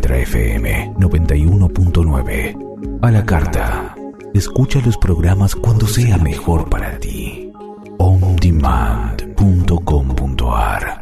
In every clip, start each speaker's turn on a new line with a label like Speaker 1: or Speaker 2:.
Speaker 1: Nuestra FM 91.9. A la carta. Escucha los programas cuando sea mejor para ti. ondemand.com.ar.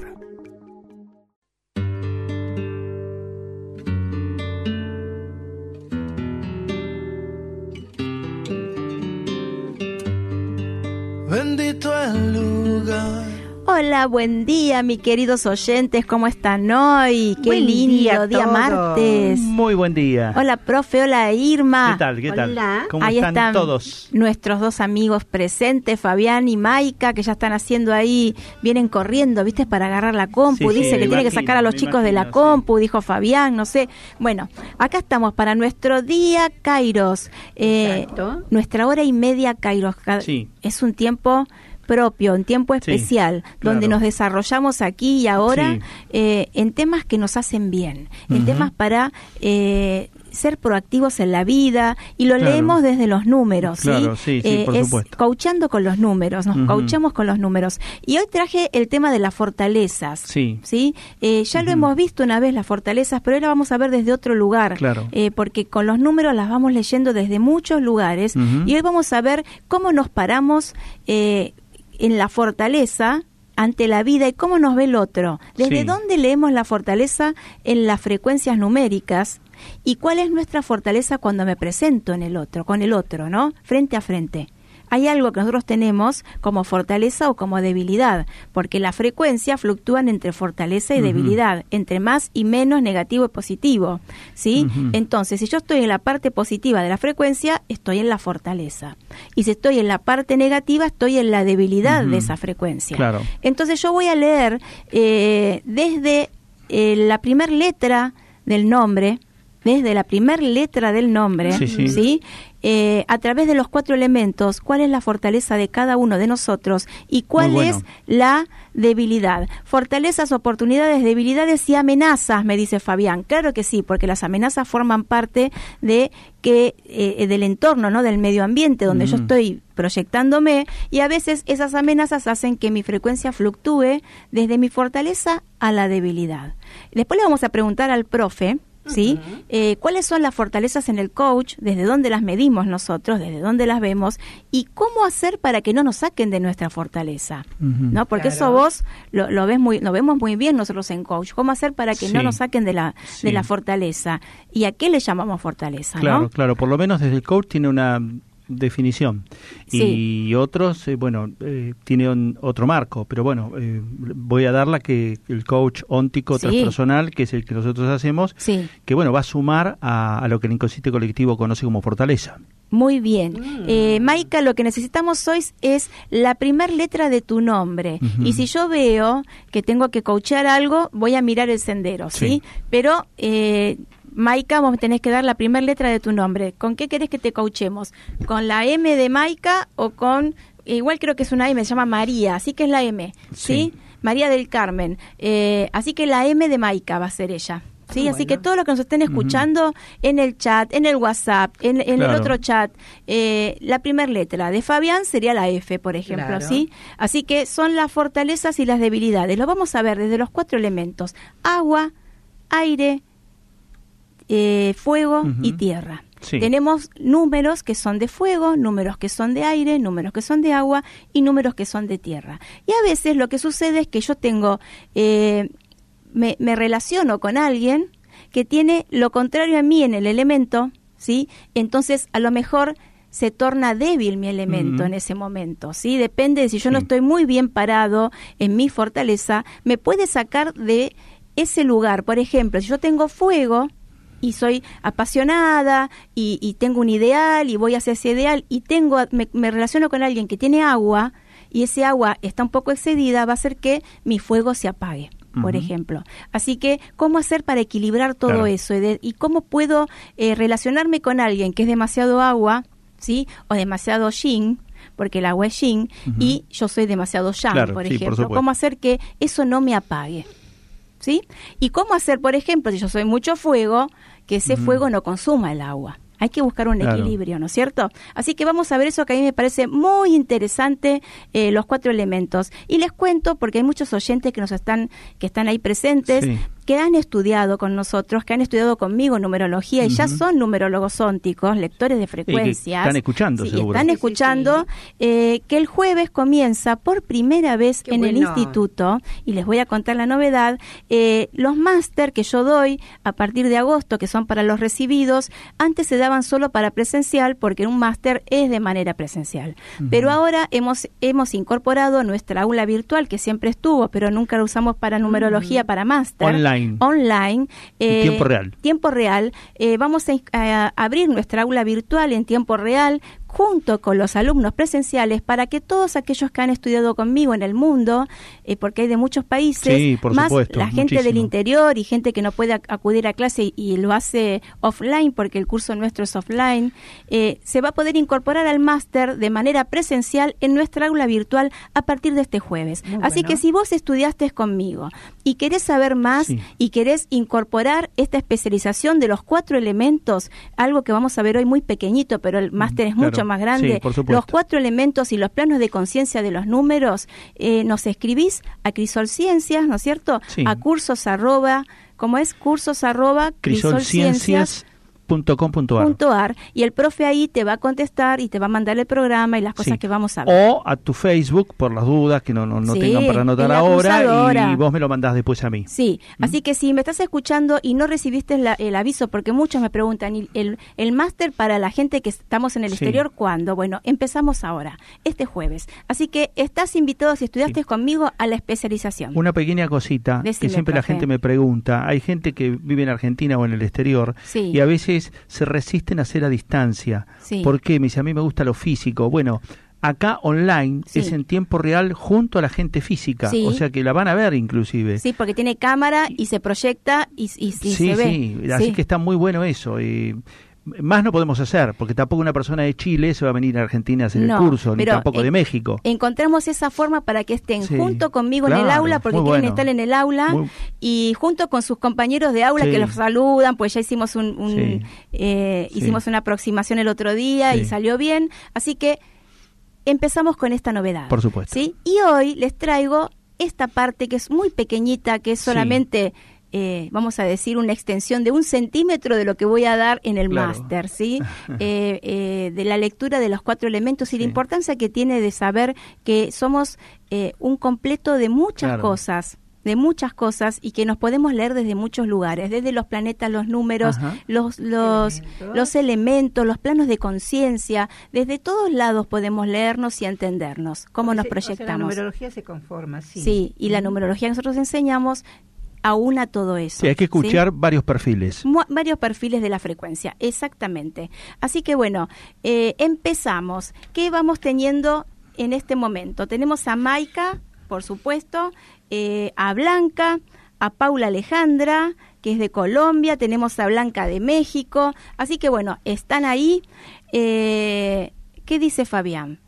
Speaker 2: Bendito el lugar.
Speaker 3: Hola, buen día, mis queridos oyentes, ¿cómo están hoy? Qué
Speaker 4: buen
Speaker 3: lindo, día martes.
Speaker 4: Muy buen día.
Speaker 3: Hola, profe, hola, Irma.
Speaker 4: ¿Qué tal?
Speaker 3: Hola.
Speaker 4: ¿Cómo
Speaker 3: ahí
Speaker 4: están todos?
Speaker 3: Nuestros dos amigos presentes, Fabián y Maika, que ya están haciendo ahí, vienen corriendo, ¿viste? Para agarrar la compu.
Speaker 4: Sí,
Speaker 3: Dice que tiene que sacar a los chicos de la compu, dijo Fabián, no sé. Bueno, acá estamos para nuestro día Kairos. Nuestra hora y media Kairos.
Speaker 4: Sí.
Speaker 3: Es un tiempo propio, un tiempo especial, donde nos desarrollamos aquí y ahora en temas que nos hacen bien, en temas para ser proactivos en la vida, y lo leemos desde los números,
Speaker 4: sí, por supuesto.
Speaker 3: Coachando con los números, nos coachamos con los números. Y hoy traje el tema de las fortalezas, ¿sí? Ya lo hemos visto una vez, las fortalezas, pero ahora vamos a ver desde otro lugar, porque con los números las vamos leyendo desde muchos lugares, y hoy vamos a ver cómo nos paramos en la fortaleza ante la vida y cómo nos ve el otro. ¿Desde dónde leemos la fortaleza en las frecuencias numéricas? ¿Y cuál es nuestra fortaleza cuando me presento en el otro, con el otro, ¿no? Frente a frente. Hay algo que nosotros tenemos como fortaleza o como debilidad, porque las frecuencias fluctúan entre fortaleza y debilidad, entre más y menos, negativo y positivo, ¿sí? Entonces, si yo estoy en la parte positiva de la frecuencia, estoy en la fortaleza. Y si estoy en la parte negativa, estoy en la debilidad de esa frecuencia. Claro. Entonces, yo voy a leer desde la primera letra del nombre, ¿sí? A través de los 4 elementos, cuál es la fortaleza de cada uno de nosotros y cuál es la debilidad. Fortalezas, oportunidades, debilidades y amenazas, me dice Fabián. Claro que sí, porque las amenazas forman parte de del entorno, ¿no? Del medio ambiente donde yo estoy proyectándome, y a veces esas amenazas hacen que mi frecuencia fluctúe desde mi fortaleza a la debilidad. Después le vamos a preguntar al profe, ¿sí? ¿Cuáles son las fortalezas en el coach? ¿Desde dónde las medimos nosotros? ¿Desde dónde las vemos? ¿Y cómo hacer para que no nos saquen de nuestra fortaleza? ¿No? Porque eso vos lo vemos muy bien nosotros en coach. ¿Cómo hacer para que no nos saquen de la fortaleza? ¿Y a qué le llamamos fortaleza?
Speaker 4: Claro, claro. Por lo menos desde el coach tiene una definición, y otros tienen otro marco, pero bueno, voy a dar la que el coach óntico transpersonal, que es el que nosotros hacemos, que bueno, va a sumar a lo que el inconsciente colectivo conoce como fortaleza.
Speaker 3: Muy bien. Maika, lo que necesitamos hoy es la primera letra de tu nombre. Y si yo veo que tengo que coachar algo, voy a mirar el sendero, ¿sí? Pero Maika, vos tenés que dar la primera letra de tu nombre. ¿Con qué querés que te coachemos? ¿Con la M de Maika o con...? Igual creo que es una M, se llama María, así que es la M, ¿sí? María del Carmen. Así que la M de Maika va a ser ella. ¿Sí? Bueno. Así que todos los que nos estén escuchando en el chat, en el WhatsApp, en el otro chat, la primera letra de Fabián sería la F, por ejemplo, ¿sí? Así que son las fortalezas y las debilidades. Lo vamos a ver desde los 4 elementos: agua, aire, fuego y tierra. Tenemos números que son de fuego, números que son de aire, números que son de agua y números que son de tierra. Y a veces lo que sucede es que yo tengo... Me relaciono con alguien que tiene lo contrario a mí en el elemento, ¿sí? Entonces, a lo mejor se torna débil mi elemento en ese momento, ¿sí? Depende de si yo no estoy muy bien parado en mi fortaleza, me puede sacar de ese lugar. Por ejemplo, si yo tengo fuego y soy apasionada y tengo un ideal y voy hacia ese ideal y me relaciono con alguien que tiene agua y ese agua está un poco excedida, va a hacer que mi fuego se apague, por ejemplo. Así que, ¿cómo hacer para equilibrar todo eso? ¿Y cómo puedo relacionarme con alguien que es demasiado agua, ¿sí? O demasiado yin, porque el agua es yin, y yo soy demasiado yang, por ejemplo. ¿Cómo hacer que eso no me apague? ¿Sí? ¿Y cómo hacer, por ejemplo, si yo soy mucho fuego, que ese fuego no consuma el agua? Hay que buscar un equilibrio, ¿no es cierto? Así que vamos a ver eso, que a mí me parece muy interesante, los 4 elementos. Y les cuento, porque hay muchos oyentes que están ahí presentes, que han estudiado con nosotros, que han estudiado conmigo numerología y ya son numerólogos ónticos, lectores de frecuencias.
Speaker 4: Están escuchando, seguro.
Speaker 3: Están escuchando, que el jueves comienza por primera vez en el instituto, y les voy a contar la novedad, los máster que yo doy a partir de agosto, que son para los recibidos, antes se daban solo para presencial, porque un máster es de manera presencial. Pero ahora hemos incorporado nuestra aula virtual, que siempre estuvo, pero nunca lo usamos para numerología, para máster. Online. Tiempo real. Vamos a abrir nuestra aula virtual en tiempo real, junto con los alumnos presenciales, para que todos aquellos que han estudiado conmigo en el mundo, porque hay de muchos países,
Speaker 4: por
Speaker 3: más
Speaker 4: supuesto,
Speaker 3: la gente del interior y gente que no puede acudir a clase y lo hace offline, porque el curso nuestro es offline, se va a poder incorporar al máster de manera presencial en nuestra aula virtual a partir de este jueves. Así que si vos estudiaste conmigo y querés saber más y querés incorporar esta especialización de los 4 elementos, algo que vamos a ver hoy muy pequeñito, pero el máster es mucho más grande, los 4 elementos y los planos de conciencia de los números, nos escribís a Crisol Ciencias, ¿no es cierto? A cursos @ crisolciencias.com.ar, y el profe ahí te va a contestar y te va a mandar el programa y las cosas que vamos a ver.
Speaker 4: O a tu Facebook, por las dudas que no tengan para anotar ahora, y vos me lo mandás después a mí.
Speaker 3: Así que si me estás escuchando y no recibiste el aviso, porque muchos me preguntan, el máster para la gente que estamos en el exterior, ¿cuándo? Bueno, empezamos ahora, este jueves. Así que estás invitado, si estudiaste conmigo, a la especialización.
Speaker 4: Una pequeña cosita. Decime, que siempre profe. La gente me pregunta, hay gente que vive en Argentina o en el exterior, y a veces se resisten a hacer a distancia. ¿Por qué? Me dice, a mí me gusta lo físico. Bueno, acá online es en tiempo real junto a la gente física, o sea que la van a ver inclusive. Sí,
Speaker 3: porque tiene cámara y se proyecta y se ve.
Speaker 4: Así que está muy bueno eso. Más no podemos hacer, porque tampoco una persona de Chile se va a venir a Argentina a hacer el curso, ni tampoco de México.
Speaker 3: Encontremos esa forma para que estén junto conmigo en el aula, porque quieren estar en el aula, y junto con sus compañeros de aula que los saludan, pues ya hicimos hicimos una aproximación el otro día y salió bien, así que empezamos con esta novedad.
Speaker 4: Por supuesto.
Speaker 3: Y hoy les traigo esta parte que es muy pequeñita, que es solamente... vamos a decir, una extensión de 1 centímetro de lo que voy a dar en el máster, de la lectura de los 4 elementos y la importancia que tiene de saber que somos un completo de muchas cosas, y que nos podemos leer desde muchos lugares, desde los planetas, los números, los elementos, los planos de conciencia, desde todos lados podemos leernos y entendernos, cómo nos proyectamos.
Speaker 5: O sea, la numerología se conforma,
Speaker 3: y la numerología que nosotros enseñamos aúna todo eso.
Speaker 4: Sí, hay que escuchar varios perfiles.
Speaker 3: Varios perfiles de la frecuencia, exactamente. Así que bueno, empezamos. ¿Qué vamos teniendo en este momento? Tenemos a Maika, por supuesto, a Blanca, a Paula Alejandra, que es de Colombia, tenemos a Blanca de México. Así que bueno, están ahí. ¿Qué dice Fabián?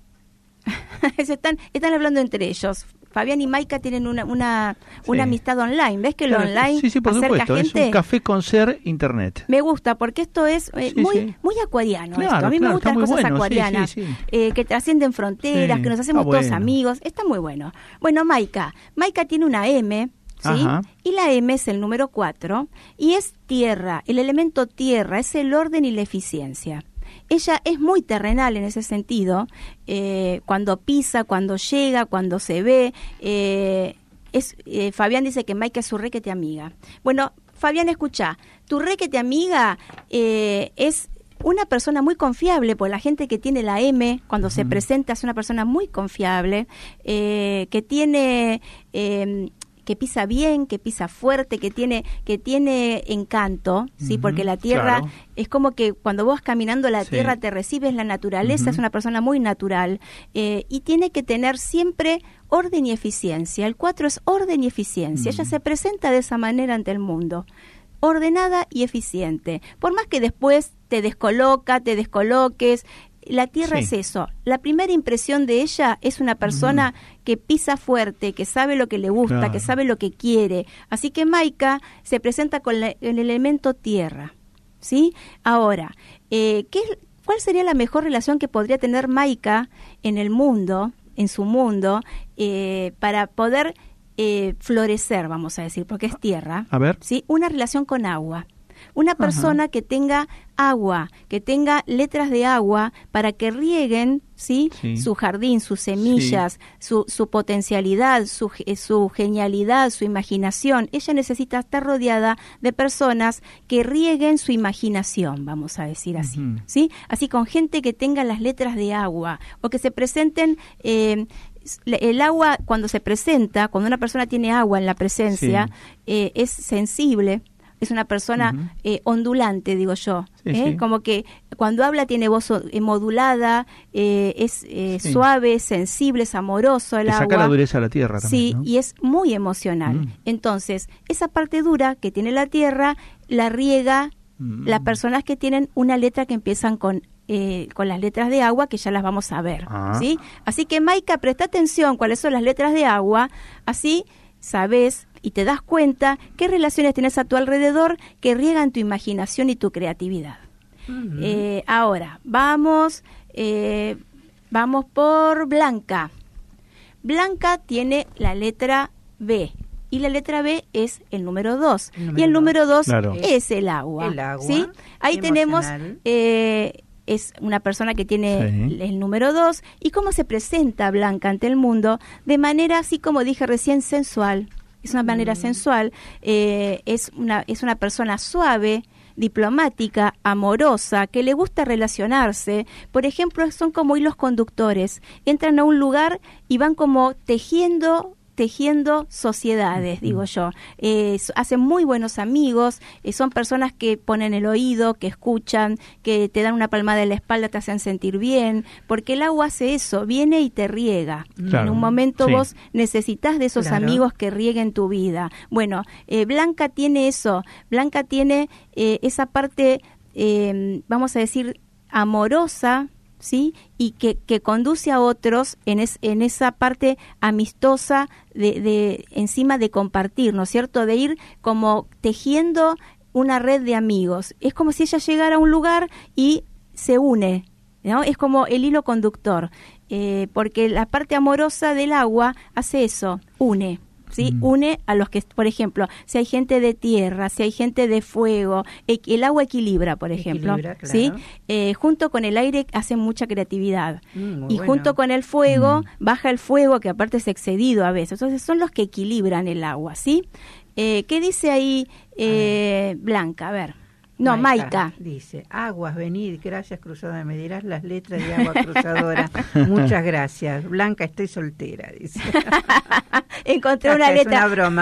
Speaker 3: están hablando entre ellos. Fabián y Maika tienen una amistad online. ¿Ves que lo online
Speaker 4: por
Speaker 3: acerca
Speaker 4: supuesto.
Speaker 3: gente?
Speaker 4: Es un café con ser internet.
Speaker 3: Me gusta, porque esto es muy acuariano. Claro, esto. A mí me gustan las cosas acuarianas, que trascienden fronteras, que nos hacemos todos amigos. Está muy bueno. Bueno, Maika tiene una M, y la M es el número 4, y es tierra, el elemento tierra, es el orden y la eficiencia. Ella es muy terrenal en ese sentido, cuando pisa, cuando llega, cuando se ve. Fabián dice que Maika es su requete amiga. Bueno, Fabián, escucha, tu requete amiga es una persona muy confiable, pues la gente que tiene la M, cuando se presenta, es una persona muy confiable, que tiene... que pisa bien, que pisa fuerte, que tiene encanto, porque la tierra es como que cuando vos caminando la tierra te recibes la naturaleza, es una persona muy natural, y tiene que tener siempre orden y eficiencia. El 4 es orden y eficiencia. Ella se presenta de esa manera ante el mundo, ordenada y eficiente. Por más que después te descoloques, la tierra es eso. La primera impresión de ella es una persona que pisa fuerte, que sabe lo que le gusta, que sabe lo que quiere. Así que Maika se presenta con el elemento tierra, ¿sí? Ahora, ¿cuál sería la mejor relación que podría tener Maika en el mundo, en su mundo, para poder florecer, vamos a decir, porque es tierra.
Speaker 4: A ver.
Speaker 3: ¿Sí? Una relación con agua. Una persona que tenga agua, que tenga letras de agua para que rieguen, ¿sí? Su jardín, sus semillas, su potencialidad, su genialidad, su imaginación. Ella necesita estar rodeada de personas que rieguen su imaginación, vamos a decir así, ¿sí? Así con gente que tenga las letras de agua o que se presenten... el agua, cuando se presenta, cuando una persona tiene agua en la presencia, es sensible. Es una persona ondulante, digo yo. Como que cuando habla tiene voz modulada, es suave, es sensible, es amoroso el agua.
Speaker 4: Saca la dureza a la tierra también,
Speaker 3: sí, ¿no? Y es muy emocional. Entonces, esa parte dura que tiene la tierra, la riega las personas que tienen una letra que empiezan con las letras de agua, que ya las vamos a ver. ¿Sí? Así que, Maika, presta atención cuáles son las letras de agua, así sabes y te das cuenta qué relaciones tienes a tu alrededor que riegan tu imaginación y tu creatividad. Ahora, vamos por Blanca. Blanca tiene la letra B. Y la letra B es el número 2. Y el número 2 es el agua. El agua. ¿Sí? Ahí emocional. Tenemos... es una persona que tiene el número 2, y cómo se presenta Blanca ante el mundo, de manera, así como dije recién, sensual. Es una manera sensual, es una persona suave, diplomática, amorosa, que le gusta relacionarse. Por ejemplo, son como hilos conductores, entran a un lugar y van como tejiendo sociedades, digo yo. Hacen muy buenos amigos, son personas que ponen el oído, que escuchan, que te dan una palmada en la espalda, te hacen sentir bien, porque el agua hace eso, viene y te riega. Claro. En un momento vos necesitas de esos amigos que rieguen tu vida. Bueno, Blanca tiene eso, Blanca tiene esa parte, vamos a decir, amorosa, ¿sí? Y que conduce a otros en esa parte amistosa de encima de compartir, ¿no es cierto? De ir como tejiendo una red de amigos. Es como si ella llegara a un lugar y se une, ¿no? Es como el hilo conductor, porque la parte amorosa del agua hace eso, une. ¿Sí? Une a los que, por ejemplo, si hay gente de tierra, si hay gente de fuego, el agua equilibra, por ejemplo, claro. ¿Sí? Junto con el aire hace mucha creatividad, y junto con el fuego baja el fuego, que aparte es excedido a veces. Entonces son los que equilibran el agua, ¿sí? ¿Qué dice ahí Blanca? A ver. No, Maika.
Speaker 5: Dice, aguas, venid, gracias cruzada, me dirás las letras de agua cruzadora. Muchas gracias. Blanca, estoy soltera, dice.
Speaker 3: Encontré una letra.
Speaker 5: Es una broma.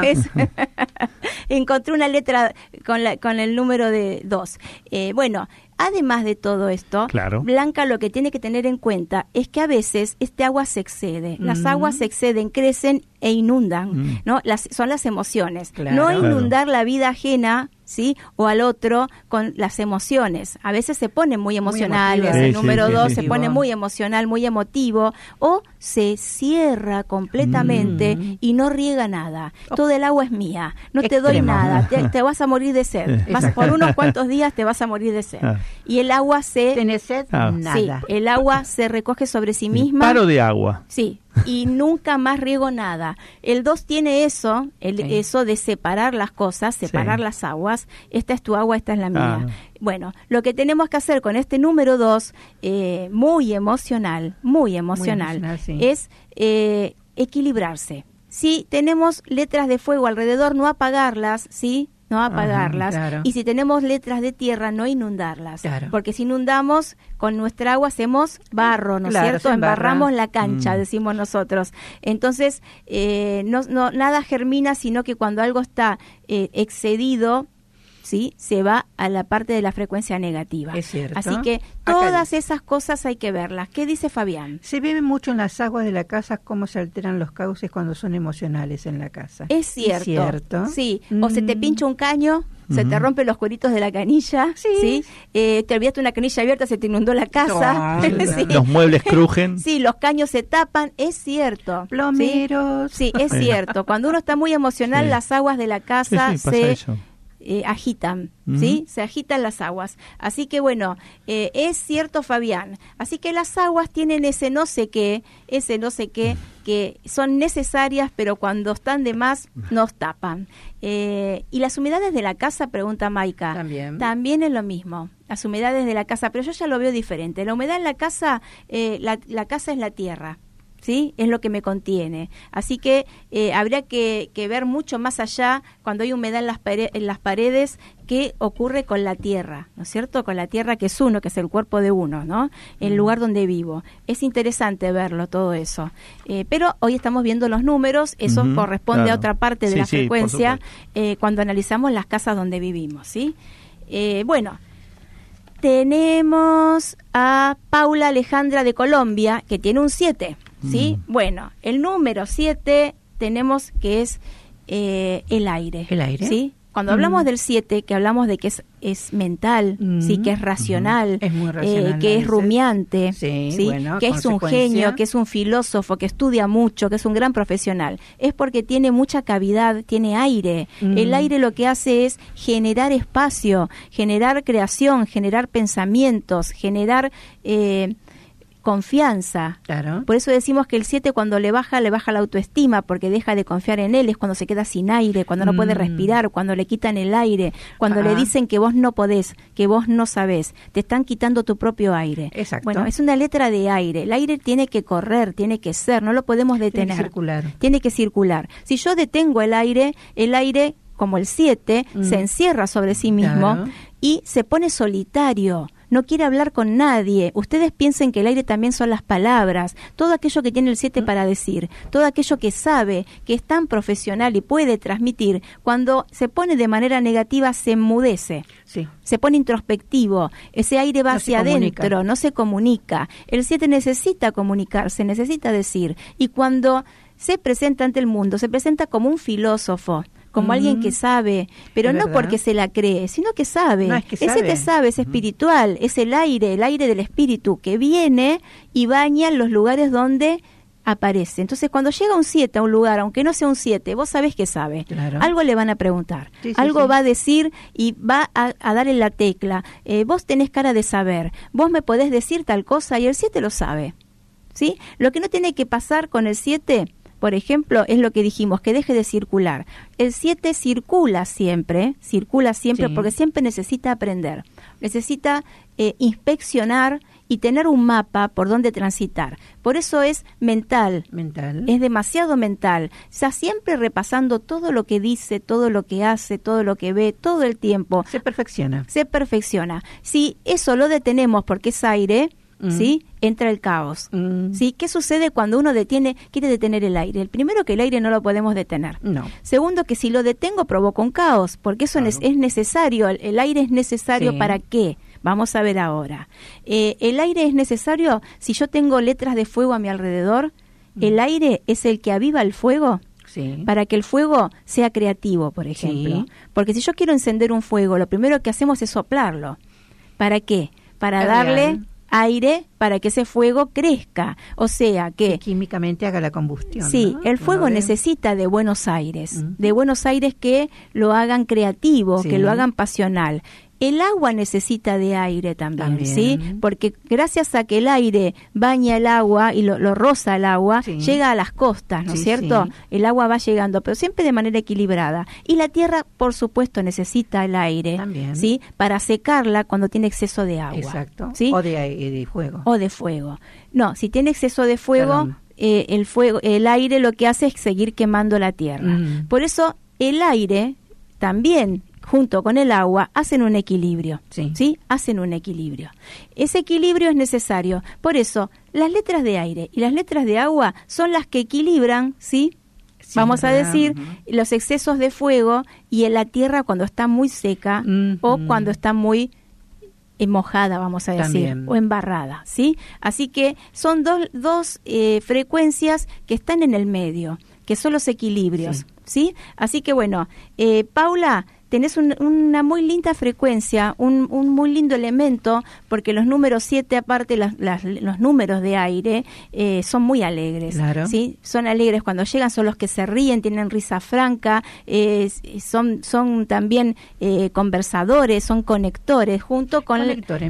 Speaker 3: Encontré una letra con el número de 2. Bueno, además de todo esto, claro, Blanca lo que tiene que tener en cuenta es que a veces este agua se excede. Las aguas se exceden, crecen e inundan, ¿no? Son las emociones. Claro. No inundar la vida ajena, ¿sí? O al otro con las emociones. A veces se pone muy emocionales, el número 2 se pone muy emocional, muy emotivo, o se cierra completamente y no riega nada. Todo el agua es mía, no te doy nada, te vas a morir de sed. Por unos cuantos días te vas a morir de sed. Y el agua
Speaker 5: ¿Tenés sed? Nada.
Speaker 3: Sí, el agua se recoge sobre sí misma.
Speaker 4: Paro de agua.
Speaker 3: Sí. Y nunca más riego nada. El 2 tiene eso, eso de separar las cosas, separar las aguas. Esta es tu agua, esta es la mía. Bueno, lo que tenemos que hacer con este número 2, muy emocional, es equilibrarse. Si tenemos letras de fuego alrededor, no apagarlas, ¿sí? No apagarlas. Claro. Y si tenemos letras de tierra, no inundarlas. Claro. Porque si inundamos, con nuestra agua hacemos barro, ¿no es cierto? Embarramos la cancha, decimos nosotros. Entonces, nada germina, sino que cuando algo está excedido, ¿sí? Se va a la parte de la frecuencia negativa.
Speaker 5: Es cierto.
Speaker 3: Así que todas esas cosas hay que verlas. ¿Qué dice Fabián?
Speaker 5: Se ve mucho en las aguas de la casa cómo se alteran los cauces cuando son emocionales en la casa.
Speaker 3: Es cierto. Sí, o se te pincha un caño, se te rompen los cueritos de la canilla, ¿sí? Te olvidaste una canilla abierta, se te inundó la casa.
Speaker 4: ¿Sí? Los muebles crujen.
Speaker 3: Sí, los caños se tapan, es cierto.
Speaker 5: Plomeros.
Speaker 3: Sí, es cierto. Cuando uno está muy emocional, las aguas de la casa agitan, ¿sí? Se agitan las aguas. Así que bueno, es cierto, Fabián. Así que las aguas tienen ese no sé qué, que son necesarias, pero cuando están de más, nos tapan. Y las humedades de la casa, pregunta Maika, también es lo mismo. Las humedades de la casa, pero yo ya lo veo diferente. La humedad en la casa, la casa es la tierra, ¿sí? Es lo que me contiene. Así que habría que ver mucho más allá cuando hay humedad en las paredes, qué ocurre con la tierra, ¿no es cierto? Con la tierra que es uno, que es el cuerpo de uno, ¿no? El lugar donde vivo. Es interesante verlo, todo eso. Pero hoy estamos viendo los números, eso corresponde a otra parte de la frecuencia cuando analizamos las casas donde vivimos, ¿sí? Bueno, tenemos a Paula Alejandra de Colombia, que tiene un 7. ¿Sí? Bueno, el número 7 tenemos que es el aire. ¿El aire? ¿Sí? Cuando hablamos del 7, que hablamos de que es mental, ¿sí? Que es racional, es muy racional, que es rumiante, ¿sí? Bueno, que es un genio, que es un filósofo, que estudia mucho, que es un gran profesional. Es porque tiene mucha cavidad, tiene aire. El aire lo que hace es generar espacio, generar creación, generar pensamientos, generar confianza. Claro. Por eso decimos que el 7 cuando le baja la autoestima, porque deja de confiar en él, es cuando se queda sin aire, cuando no puede respirar, cuando le quitan el aire, cuando le dicen que vos no podés, que vos no sabés, te están quitando tu propio aire. Exacto. Bueno, es una letra de aire. El aire tiene que correr, tiene que ser, no lo podemos detener. Tiene que circular. Si yo detengo el aire, como el 7, se encierra sobre sí mismo y se pone solitario. No quiere hablar con nadie. Ustedes piensen que el aire también son las palabras, todo aquello que tiene el 7 para decir, todo aquello que sabe, que es tan profesional y puede transmitir. Cuando se pone de manera negativa, se enmudece, se pone introspectivo, ese aire va hacia adentro, no se comunica. El 7 necesita comunicarse, necesita decir, y cuando se presenta ante el mundo, se presenta como un filósofo, como alguien que sabe, pero no porque se la cree, sino que sabe. No, es que ese te sabe, es espiritual, es el aire del espíritu que viene y baña en los lugares donde aparece. Entonces, cuando llega un 7 a un lugar, aunque no sea un 7, vos sabés que sabe. Claro. Algo le van a preguntar, algo va a decir y va a dar en la tecla. Vos tenés cara de saber, vos me podés decir tal cosa y el 7 lo sabe, ¿sí? Lo que no tiene que pasar con el 7, por ejemplo, es lo que dijimos, que deje de circular. El 7 circula siempre porque siempre necesita aprender, necesita inspeccionar y tener un mapa por donde transitar. Por eso es mental, es demasiado mental. Está siempre repasando todo lo que dice, todo lo que hace, todo lo que ve, todo el tiempo. Se perfecciona. Si eso lo detenemos porque es aire, ¿sí? Entra el caos. ¿Sí? ¿Qué sucede cuando uno quiere detener el aire? El primero, que el aire no lo podemos detener. No. Segundo, que si lo detengo provoca un caos, porque eso es necesario. El aire es necesario ¿para qué? Vamos a ver ahora. El aire es necesario si yo tengo letras de fuego a mi alrededor. El aire es el que aviva el fuego. Para que el fuego sea creativo, por ejemplo. Porque si yo quiero encender un fuego, lo primero que hacemos es soplarlo. ¿Para qué? Para darle aire para que ese fuego crezca, o sea que químicamente haga la combustión. Sí, ¿no? El fuego necesita de buenos aires, de buenos aires que lo hagan creativo, que lo hagan pasional. El agua necesita de aire también, ¿sí? Porque gracias a que el aire baña el agua y lo roza el agua, llega a las costas, ¿no es cierto? Sí. El agua va llegando, pero siempre de manera equilibrada. Y la tierra, por supuesto, necesita el aire, ¿sí? Para secarla cuando tiene exceso de agua. Exacto. ¿Sí? O de fuego. O de fuego. No, si tiene exceso de fuego, el aire lo que hace es seguir quemando la tierra. Por eso el aire también, junto con el agua, hacen un equilibrio, ¿sí? Hacen un equilibrio. Ese equilibrio es necesario. Por eso, las letras de aire y las letras de agua son las que equilibran, ¿sí? Vamos a decir, los excesos de fuego y en la tierra cuando está muy seca o cuando está muy mojada, vamos a decir, o embarrada, ¿sí? Así que son dos frecuencias que están en el medio, que son los equilibrios, ¿sí? Así que bueno, Paula, tenés una muy linda frecuencia, un muy lindo elemento, porque los números 7, aparte los números de aire, son muy alegres.
Speaker 5: Claro.
Speaker 3: ¿Sí? Son alegres cuando llegan, son los que se ríen, tienen risa franca, son también conversadores, son conectores, junto con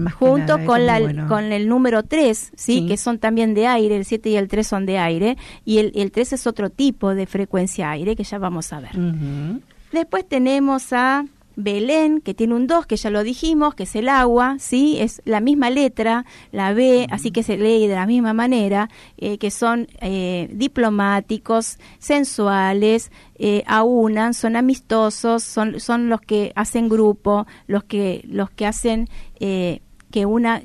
Speaker 3: el número 3, ¿sí? Que son también de aire, el 7 y el 3 son de aire, y el 3 es otro tipo de frecuencia aire que ya vamos a ver.
Speaker 5: Uh-huh.
Speaker 3: Después tenemos a Belén, que tiene un 2, que ya lo dijimos, que es el agua, ¿sí? Es la misma letra, la B, así que se lee de la misma manera, que son diplomáticos, sensuales, aunan, son amistosos, son los que hacen grupo, los que hacen que una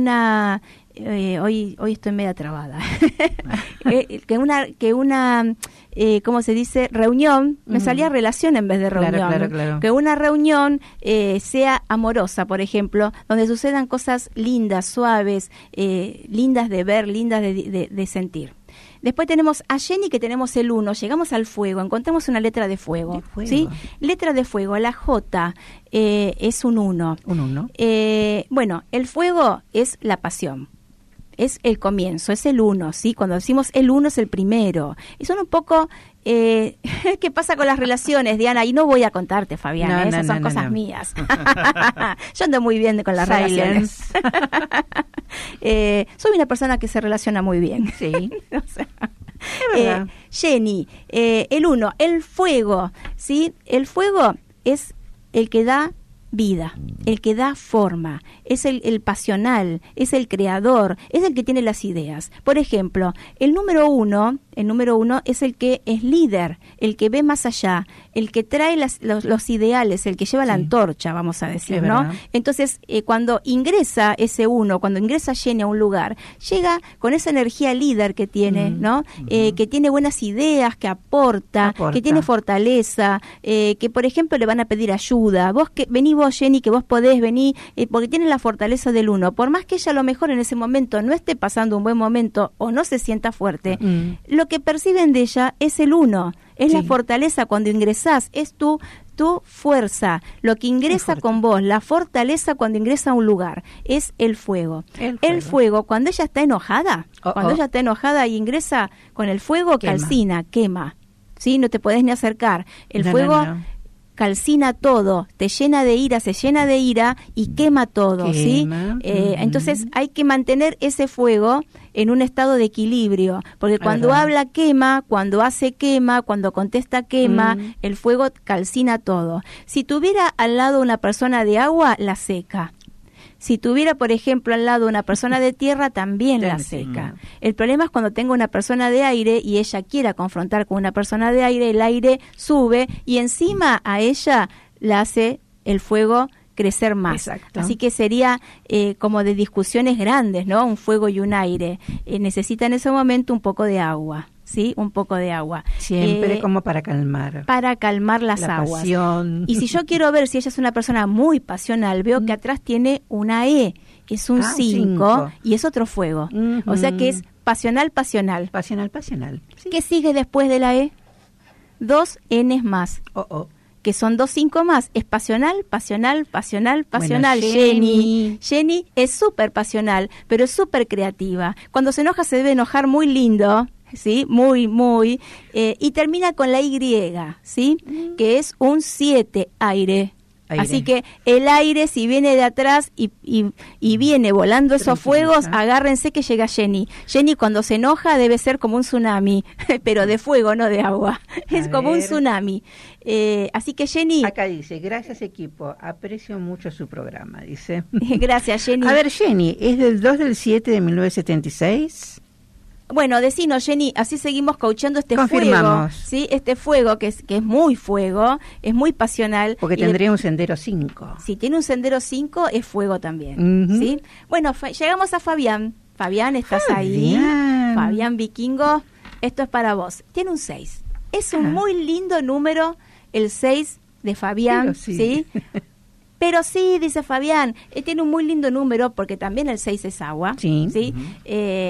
Speaker 3: hoy estoy media trabada. que una ¿cómo se dice? Reunión, me salía relación en vez de reunión.
Speaker 5: Claro.
Speaker 3: Que una reunión sea amorosa, por ejemplo, donde sucedan cosas lindas, suaves, lindas de ver, lindas de sentir. Después tenemos a Jenny, que tenemos el 1, llegamos al fuego, encontramos una letra de fuego. ¿Sí? Letra de fuego, la J es un 1.
Speaker 5: Un 1.
Speaker 3: Bueno, el fuego es la pasión. Es el comienzo, es el 1, ¿sí? Cuando decimos el 1 es el primero. Y son un poco... ¿qué pasa con las relaciones, Diana? Y no voy a contarte, Fabián, esas son cosas mías. Yo ando muy bien con las relaciones. Soy una persona que se relaciona muy bien.
Speaker 5: Sí.
Speaker 3: O sea, Jenny, el 1, el fuego, ¿sí? El fuego es el que da vida, el que da forma, es el pasional, es el creador, es el que tiene las ideas. Por ejemplo, el número uno es el que es líder, el que ve más allá, el que trae los ideales, el que lleva la antorcha, vamos a decir, ¿no? Entonces, cuando ingresa ese 1, cuando ingresa Jenny a un lugar, llega con esa energía líder que tiene, ¿no? Que tiene buenas ideas, que aporta, que tiene fortaleza, que por ejemplo le van a pedir ayuda. Vení vos, Jenny, que vos podés venir, porque tiene la fortaleza del 1. Por más que ella a lo mejor en ese momento no esté pasando un buen momento o no se sienta fuerte, lo que perciben de ella es el 1, es la fortaleza cuando ingresás, es tu fuerza, lo que ingresa con vos, la fortaleza cuando ingresa a un lugar, es el fuego. El fuego, cuando ella está enojada, ella está enojada y ingresa con el fuego, calcina, quema, ¿sí? No te podés ni acercar. El fuego calcina todo, te llena de ira, se llena de ira y quema todo, ¿sí? Entonces hay que mantener ese fuego en un estado de equilibrio, porque cuando habla quema, cuando hace quema, cuando contesta quema, el fuego calcina todo. Si tuviera al lado una persona de agua, la seca. Si tuviera, por ejemplo, al lado una persona de tierra, también la seca. El problema es cuando tengo una persona de aire y ella quiera confrontar con una persona de aire, el aire sube y encima a ella la hace el fuego crecer más. Exacto. Así que sería como de discusiones grandes, ¿no? Un fuego y un aire. Necesita en ese momento un poco de agua. ¿Sí? Un poco de agua.
Speaker 5: Siempre como para calmar.
Speaker 3: Para calmar las aguas.
Speaker 5: Pasión.
Speaker 3: Y si yo quiero ver si ella es una persona muy pasional, veo que atrás tiene una E, que es un 5 y es otro fuego. O sea que es pasional. Pasional. Sí. ¿Qué sigue después de la E? 2 N's más. Que son 2 5 más. Es pasional. Bueno, Jenny es súper pasional, pero es súper creativa. Cuando se enoja se debe enojar muy lindo. ¿Sí? Muy, y termina con la Y, ¿sí? Que es un 7, aire. Así que el aire, si viene de atrás y viene volando esos fuegos, agárrense que llega Jenny. Jenny cuando se enoja debe ser como un tsunami, pero de fuego, no de agua. Es como un tsunami. Así que Jenny...
Speaker 5: Acá dice, gracias equipo, aprecio mucho su programa, dice.
Speaker 3: Gracias, Jenny.
Speaker 5: A ver, Jenny, ¿es del 2/7 de 1976?
Speaker 3: Bueno, decinos, Jenny, así seguimos coachando este fuego, ¿sí? Este fuego que es muy fuego, es muy pasional.
Speaker 5: Porque tendría un sendero 5.
Speaker 3: Si tiene un sendero 5, es fuego también, ¿sí? Bueno, llegamos a Fabián. Fabián, ¿estás ahí? Fabián Vikingo, esto es para vos. Tiene un 6. Es un muy lindo número, el 6 de Fabián, ¿sí? Pero sí, dice Fabián, tiene un muy lindo número porque también el 6 es agua, ¿sí?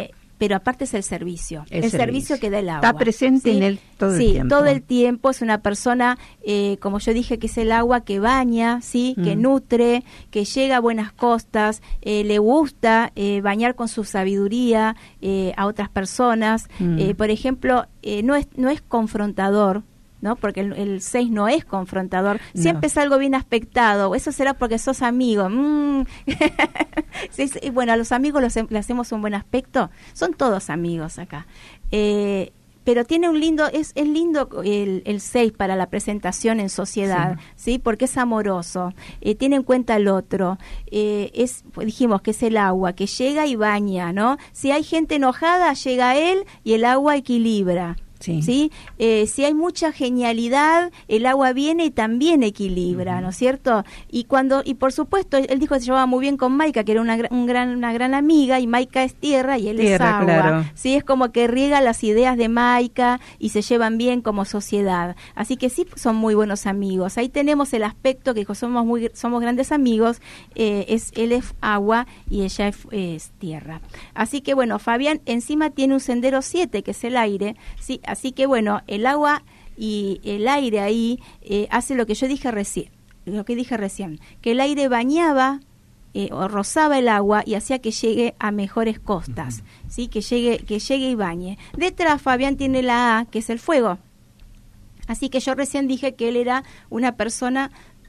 Speaker 3: pero aparte es el servicio. El servicio que da el agua.
Speaker 5: Está presente en él todo el tiempo. Sí,
Speaker 3: todo el tiempo. Es una persona, como yo dije, que es el agua que baña, ¿sí? Que nutre, que llega a buenas costas, le gusta bañar con su sabiduría a otras personas. Por ejemplo, no es confrontador, ¿no? Porque el 6 no es confrontador, siempre es algo bien aspectado. Eso será porque sos amigo. Sí, bueno, a los amigos le hacemos un buen aspecto. Son todos amigos acá. Pero tiene un lindo, es lindo el 6 para la presentación en sociedad, ¿sí? Porque es amoroso, tiene en cuenta al otro, dijimos que es el agua, que llega y baña, ¿no? Si hay gente enojada, llega él y el agua equilibra. ¿Sí? Si hay mucha genialidad, el agua viene y también equilibra, ¿no es cierto? Y por supuesto, él dijo que se llevaba muy bien con Maika, que era una gran amiga, y Maika es tierra y él es agua. Claro. Sí, es como que riega las ideas de Maika y se llevan bien como sociedad. Así que sí, son muy buenos amigos. Ahí tenemos el aspecto que somos grandes amigos. Él es agua y ella es tierra. Así que bueno, Fabián encima tiene un sendero 7, que es el aire, ¿sí? Así que bueno, el agua y el aire ahí hace lo que dije recién, que el aire bañaba o rozaba el agua y hacía que llegue a mejores costas, ¿sí? Que llegue y bañe. Detrás Fabián tiene la A, que es el fuego. Así que yo recién dije que él era una persona,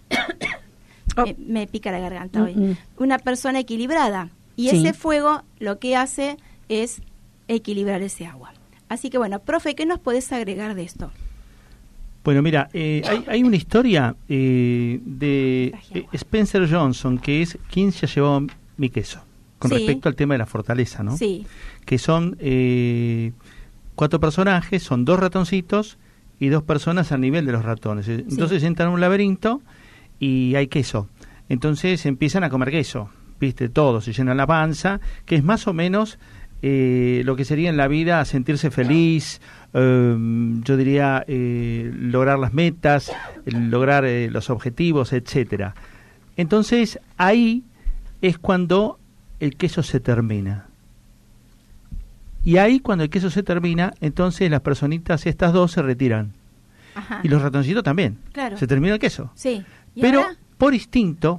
Speaker 3: me pica la garganta hoy, una persona equilibrada. Y ese fuego lo que hace es equilibrar ese agua. Así que bueno, profe, ¿qué nos podés agregar de esto?
Speaker 4: Bueno, mira, hay una historia de Spencer Johnson, que es ¿Quién se llevó mi queso? Con respecto al tema de la fortaleza, ¿no? Sí. Que son 4 personajes, son 2 ratoncitos y 2 personas al nivel de los ratones. Entonces entran a un laberinto y hay queso. Entonces empiezan a comer queso, ¿viste? Todo, se llenan la panza, que es más o menos lo que sería en la vida sentirse feliz, yo diría lograr las metas, lograr los objetivos, etcétera. Entonces ahí es cuando el queso se termina. Y ahí cuando el queso se termina, entonces las personitas, estas 2, se retiran. Ajá. Y los ratoncitos también. Claro. Se termina el queso.
Speaker 3: Sí.
Speaker 4: Pero ahora, por instinto,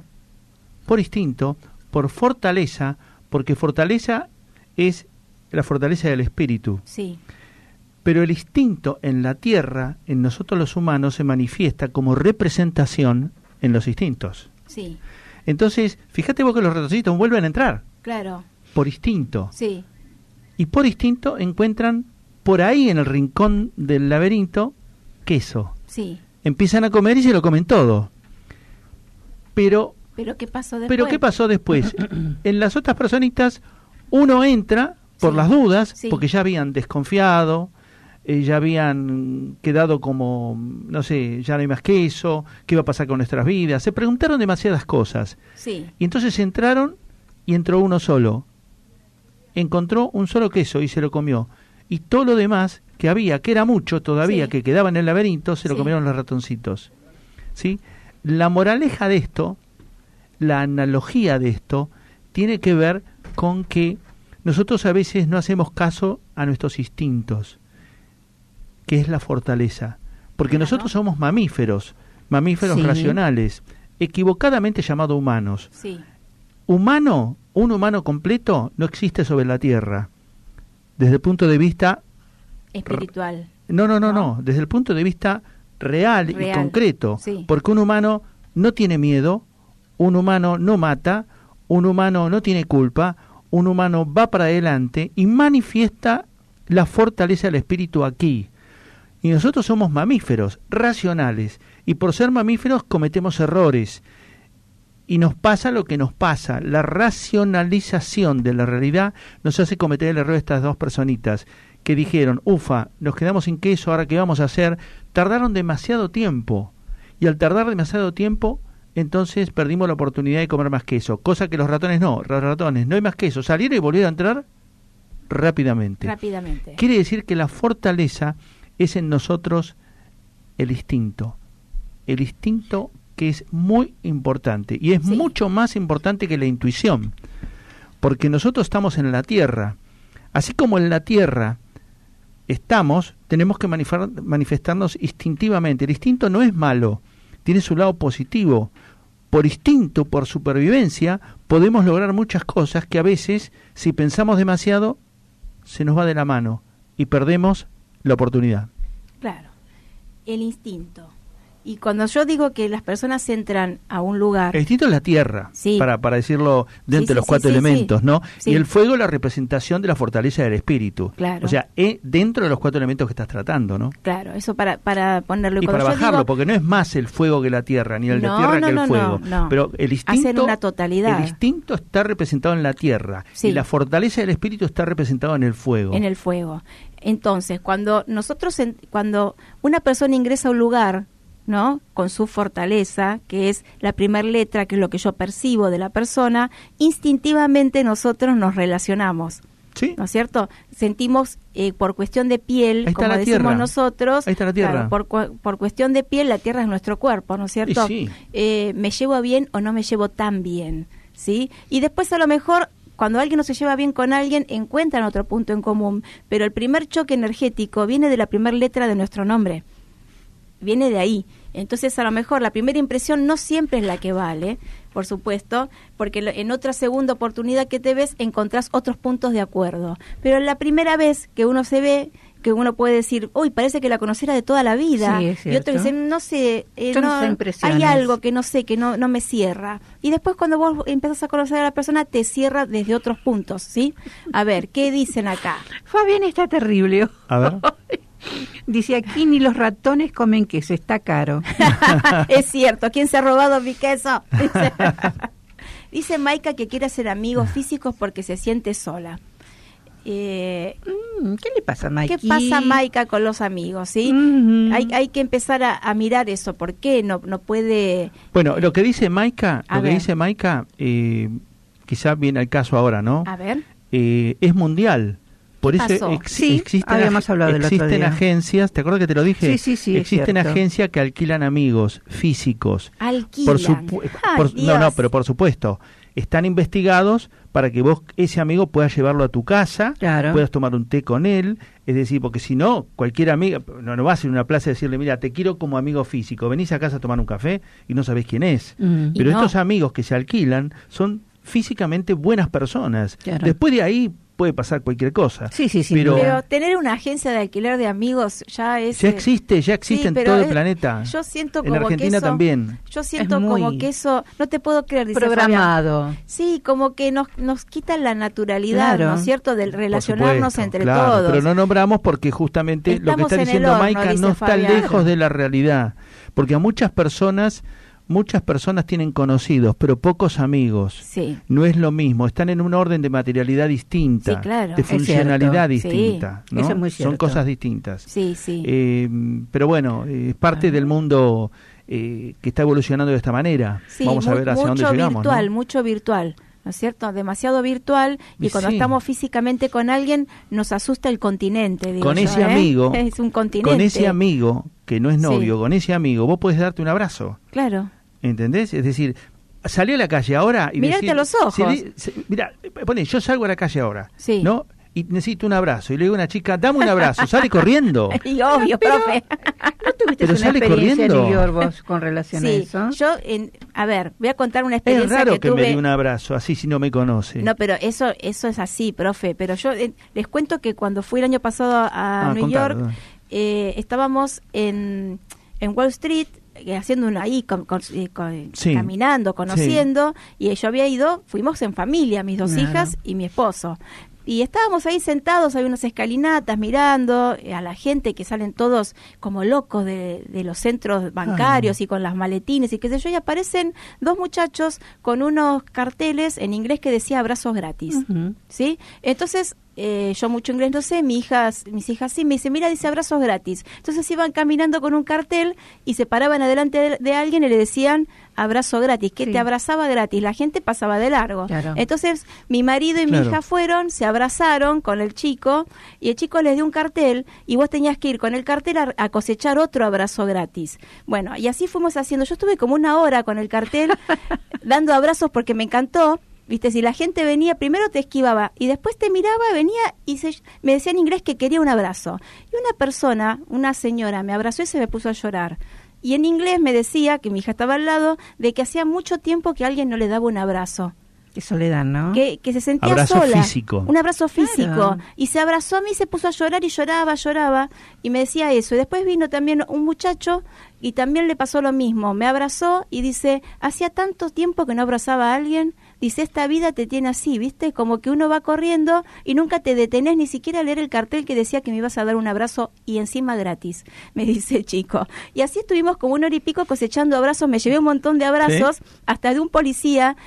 Speaker 4: por fortaleza, porque fortaleza es la fortaleza del espíritu. Sí. Pero el instinto en la tierra, en nosotros los humanos, se manifiesta como representación en los instintos. Sí. Entonces, fíjate vos que los ratoncitos vuelven a entrar.
Speaker 3: Claro.
Speaker 4: Por instinto.
Speaker 3: Sí.
Speaker 4: Y por instinto encuentran por ahí en el rincón del laberinto queso.
Speaker 3: Sí.
Speaker 4: Empiezan a comer y se lo comen todo. Pero
Speaker 3: ¿qué pasó después?
Speaker 4: Pero ¿qué pasó después? En las otras personitas, uno entra por las dudas, porque ya habían desconfiado, ya habían quedado como, no sé, ya no hay más queso, ¿qué va a pasar con nuestras vidas? Se preguntaron demasiadas cosas. Sí. Y entonces entraron y entró uno solo. Encontró un solo queso y se lo comió. Y todo lo demás que había, que era mucho todavía, que quedaba en el laberinto, se lo comieron los ratoncitos. ¿Sí? La moraleja de esto, la analogía de esto, tiene que ver con que nosotros a veces no hacemos caso a nuestros instintos, que es la fortaleza. Porque nosotros somos mamíferos racionales, equivocadamente llamados humanos. Sí. Un humano completo no existe sobre la Tierra, desde el punto de vista
Speaker 3: espiritual.
Speaker 4: No, desde el punto de vista real y concreto, porque un humano no tiene miedo, un humano no mata, un humano no tiene culpa, un humano va para adelante y manifiesta la fortaleza del espíritu aquí. Y nosotros somos mamíferos, racionales, y por ser mamíferos cometemos errores. Y nos pasa lo que nos pasa. La racionalización de la realidad nos hace cometer el error de estas 2 personitas que dijeron, nos quedamos sin queso, ¿ahora qué vamos a hacer? Tardaron demasiado tiempo. Y al tardar demasiado tiempo, entonces perdimos la oportunidad de comer más queso. Cosa que los ratones no hay más queso. Salieron y volvieron a entrar rápidamente. Quiere decir que la fortaleza es en nosotros el instinto. El instinto que es muy importante y es mucho más importante que la intuición, porque nosotros estamos en la tierra, Así como en la Tierra tenemos que manifestarnos instintivamente. El instinto no es malo, tiene su lado positivo. Por instinto, por supervivencia, podemos lograr muchas cosas que a veces, si pensamos demasiado, se nos va de la mano y perdemos la oportunidad.
Speaker 3: Claro, el instinto. Y cuando yo digo que las personas entran a un lugar...
Speaker 4: El instinto es la tierra,
Speaker 3: sí,
Speaker 4: para decirlo dentro de los cuatro elementos, ¿no? Sí. Y el fuego es la representación de la fortaleza del espíritu. Claro. O sea, dentro de los cuatro elementos que estás tratando, ¿no?
Speaker 3: Claro, eso para ponerlo...
Speaker 4: Y para bajarlo, porque no es más el fuego que la tierra, ni el de tierra que el fuego.
Speaker 3: No.
Speaker 4: Pero el instinto...
Speaker 3: Hacen una totalidad.
Speaker 4: El instinto está representado en la tierra, sí, y la fortaleza del espíritu está representada en el fuego.
Speaker 3: En el fuego. Entonces, cuando una persona ingresa a un lugar, ¿no?, con su fortaleza, que es la primera letra, que es lo que yo percibo de la persona, instintivamente nosotros nos relacionamos.
Speaker 4: ¿Sí?
Speaker 3: ¿No es cierto? Sentimos por cuestión de piel, como decimos tierra. Nosotros,
Speaker 4: ahí está la tierra.
Speaker 3: Claro, por cuestión de piel, la tierra es nuestro cuerpo, ¿no es cierto?
Speaker 4: Sí.
Speaker 3: Me llevo bien o no me llevo tan bien, ¿sí? Y después a lo mejor, cuando alguien no se lleva bien con alguien, encuentran otro punto en común, pero el primer choque energético viene de la primera letra de nuestro nombre. Viene de ahí. Entonces, a lo mejor la primera impresión no siempre es la que vale, por supuesto, porque en otra segunda oportunidad que te ves encontrás otros puntos de acuerdo. Pero la primera vez que uno se ve, que uno puede decir, uy, parece que la conociera de toda la vida.
Speaker 5: Sí, es
Speaker 3: y otro dice, no sé, hay algo que no sé, que no me cierra. Y después cuando vos empezás a conocer a la persona, te cierra desde otros puntos, ¿sí? A ver, ¿qué dicen acá?
Speaker 5: Fabián está terrible.
Speaker 4: A ver.
Speaker 5: Dice, aquí ni los ratones comen queso, está caro.
Speaker 3: Es cierto, ¿quién se ha robado mi queso? Dice Maika que quiere hacer amigos físicos porque se siente sola.
Speaker 5: ¿Qué le pasa a Maika?
Speaker 3: ¿Qué pasa, Maika, con los amigos? ¿Sí? Hay que empezar a mirar eso. ¿Por qué no puede...?
Speaker 4: Bueno, lo que dice Maika, quizás viene al caso ahora, ¿no?
Speaker 3: A ver.
Speaker 4: Es mundial. Por eso existen agencias, ¿te acuerdas que te lo dije?
Speaker 5: Sí,
Speaker 4: existen agencias que alquilan amigos físicos.
Speaker 3: ¿Alquilan?
Speaker 4: Pero por supuesto, están investigados para que vos, ese amigo, puedas llevarlo a tu casa,
Speaker 5: claro,
Speaker 4: puedas tomar un té con él, es decir, porque si no, cualquier amiga, no vas a ir a una plaza y decirle, mira, te quiero como amigo físico, venís a casa a tomar un café y no sabés quién es. Pero estos amigos que se alquilan son físicamente buenas personas. Claro. Después de ahí puede pasar cualquier cosa.
Speaker 5: Sí.
Speaker 3: Pero tener una agencia de alquiler de amigos ya es...
Speaker 4: Ya existe en todo el planeta.
Speaker 3: Yo siento como
Speaker 4: en Argentina
Speaker 3: que eso,
Speaker 4: también.
Speaker 3: Yo siento como que eso... No te puedo creer, dice
Speaker 5: programado.
Speaker 3: Fabián. Sí, como que nos quita la naturalidad, claro, ¿no es cierto?, del relacionarnos entre todos.
Speaker 4: Pero no nombramos porque justamente lo que está diciendo Maika no está lejos de la realidad. Porque a muchas personas tienen conocidos, pero pocos amigos.
Speaker 3: Sí.
Speaker 4: No es lo mismo, están en un orden de materialidad distinta,
Speaker 3: sí, claro,
Speaker 4: de funcionalidad distinta.
Speaker 3: Sí.
Speaker 4: ¿no?
Speaker 5: Eso es muy cierto.
Speaker 4: Son cosas distintas.
Speaker 3: Sí.
Speaker 4: Pero bueno, es parte del mundo que está evolucionando de esta manera.
Speaker 3: Sí,
Speaker 4: vamos a ver hacia dónde llegamos.
Speaker 3: Mucho virtual, ¿no es cierto? Demasiado virtual, y cuando estamos físicamente con alguien nos asusta el continente. Digo
Speaker 4: con
Speaker 3: yo,
Speaker 4: ese amigo,
Speaker 3: es un continente.
Speaker 4: Con ese amigo que no es novio, con ese amigo vos podés darte un abrazo.
Speaker 3: Claro.
Speaker 4: ¿Entendés? Es decir, salí a la calle ahora y
Speaker 3: mirarte a los ojos.
Speaker 4: Mira, yo salgo a la calle ahora,
Speaker 3: sí,
Speaker 4: ¿no? Y necesito un abrazo. Y le digo a una chica, dame un abrazo. Sale corriendo.
Speaker 3: Y obvio, profe.
Speaker 5: ¿No tuviste una
Speaker 4: sale
Speaker 5: experiencia
Speaker 4: corriendo
Speaker 5: en New York vos con relación a eso?
Speaker 3: Yo, a ver, voy a contar una experiencia
Speaker 4: es raro que
Speaker 3: tuve.
Speaker 4: me dé un abrazo, así si no me conoce.
Speaker 3: No, pero eso es así, profe. Pero yo les cuento que cuando fui el año pasado a New York, estábamos en Wall Street, haciendo caminando, conociendo, y yo había ido, fuimos en familia, mis dos hijas y mi esposo. Y estábamos ahí sentados, hay unas escalinatas mirando a la gente que salen todos como locos de los centros bancarios y con las maletines y qué sé yo, y aparecen dos muchachos con unos carteles en inglés que decía abrazos gratis, ¿sí? Entonces, yo mucho inglés no sé, mis hijas sí, me dicen, mira, dice abrazos gratis. Entonces iban caminando con un cartel y se paraban adelante de alguien y le decían abrazo gratis, que te abrazaba gratis, la gente pasaba de largo. Claro. Entonces mi marido y mi hija fueron, se abrazaron con el chico y el chico les dio un cartel y vos tenías que ir con el cartel a cosechar otro abrazo gratis. Bueno, y así fuimos haciendo. Yo estuve como 1 hora con el cartel dando abrazos porque me encantó. Viste, si la gente venía, primero te esquivaba y después te miraba, venía y me decía en inglés que quería un abrazo. Y una persona, una señora, me abrazó y se me puso a llorar. Y en inglés me decía, que mi hija estaba al lado, de que hacía mucho tiempo que alguien no le daba un abrazo.
Speaker 5: Qué soledad, ¿no?
Speaker 3: Que se sentía
Speaker 4: abrazo
Speaker 3: sola.
Speaker 4: Físico.
Speaker 3: Un abrazo físico.
Speaker 5: Claro.
Speaker 3: Y se abrazó a mí y se puso a llorar y lloraba, y me decía eso. Y después vino también un muchacho y también le pasó lo mismo. Me abrazó y dice, hacía tanto tiempo que no abrazaba a alguien. Dice, esta vida te tiene así, ¿viste? Como que uno va corriendo y nunca te detenés ni siquiera a leer el cartel que decía que me ibas a dar un abrazo y encima gratis, me dice el chico. Y así estuvimos como 1 hora y pico cosechando abrazos, me llevé un montón de abrazos, hasta de un policía,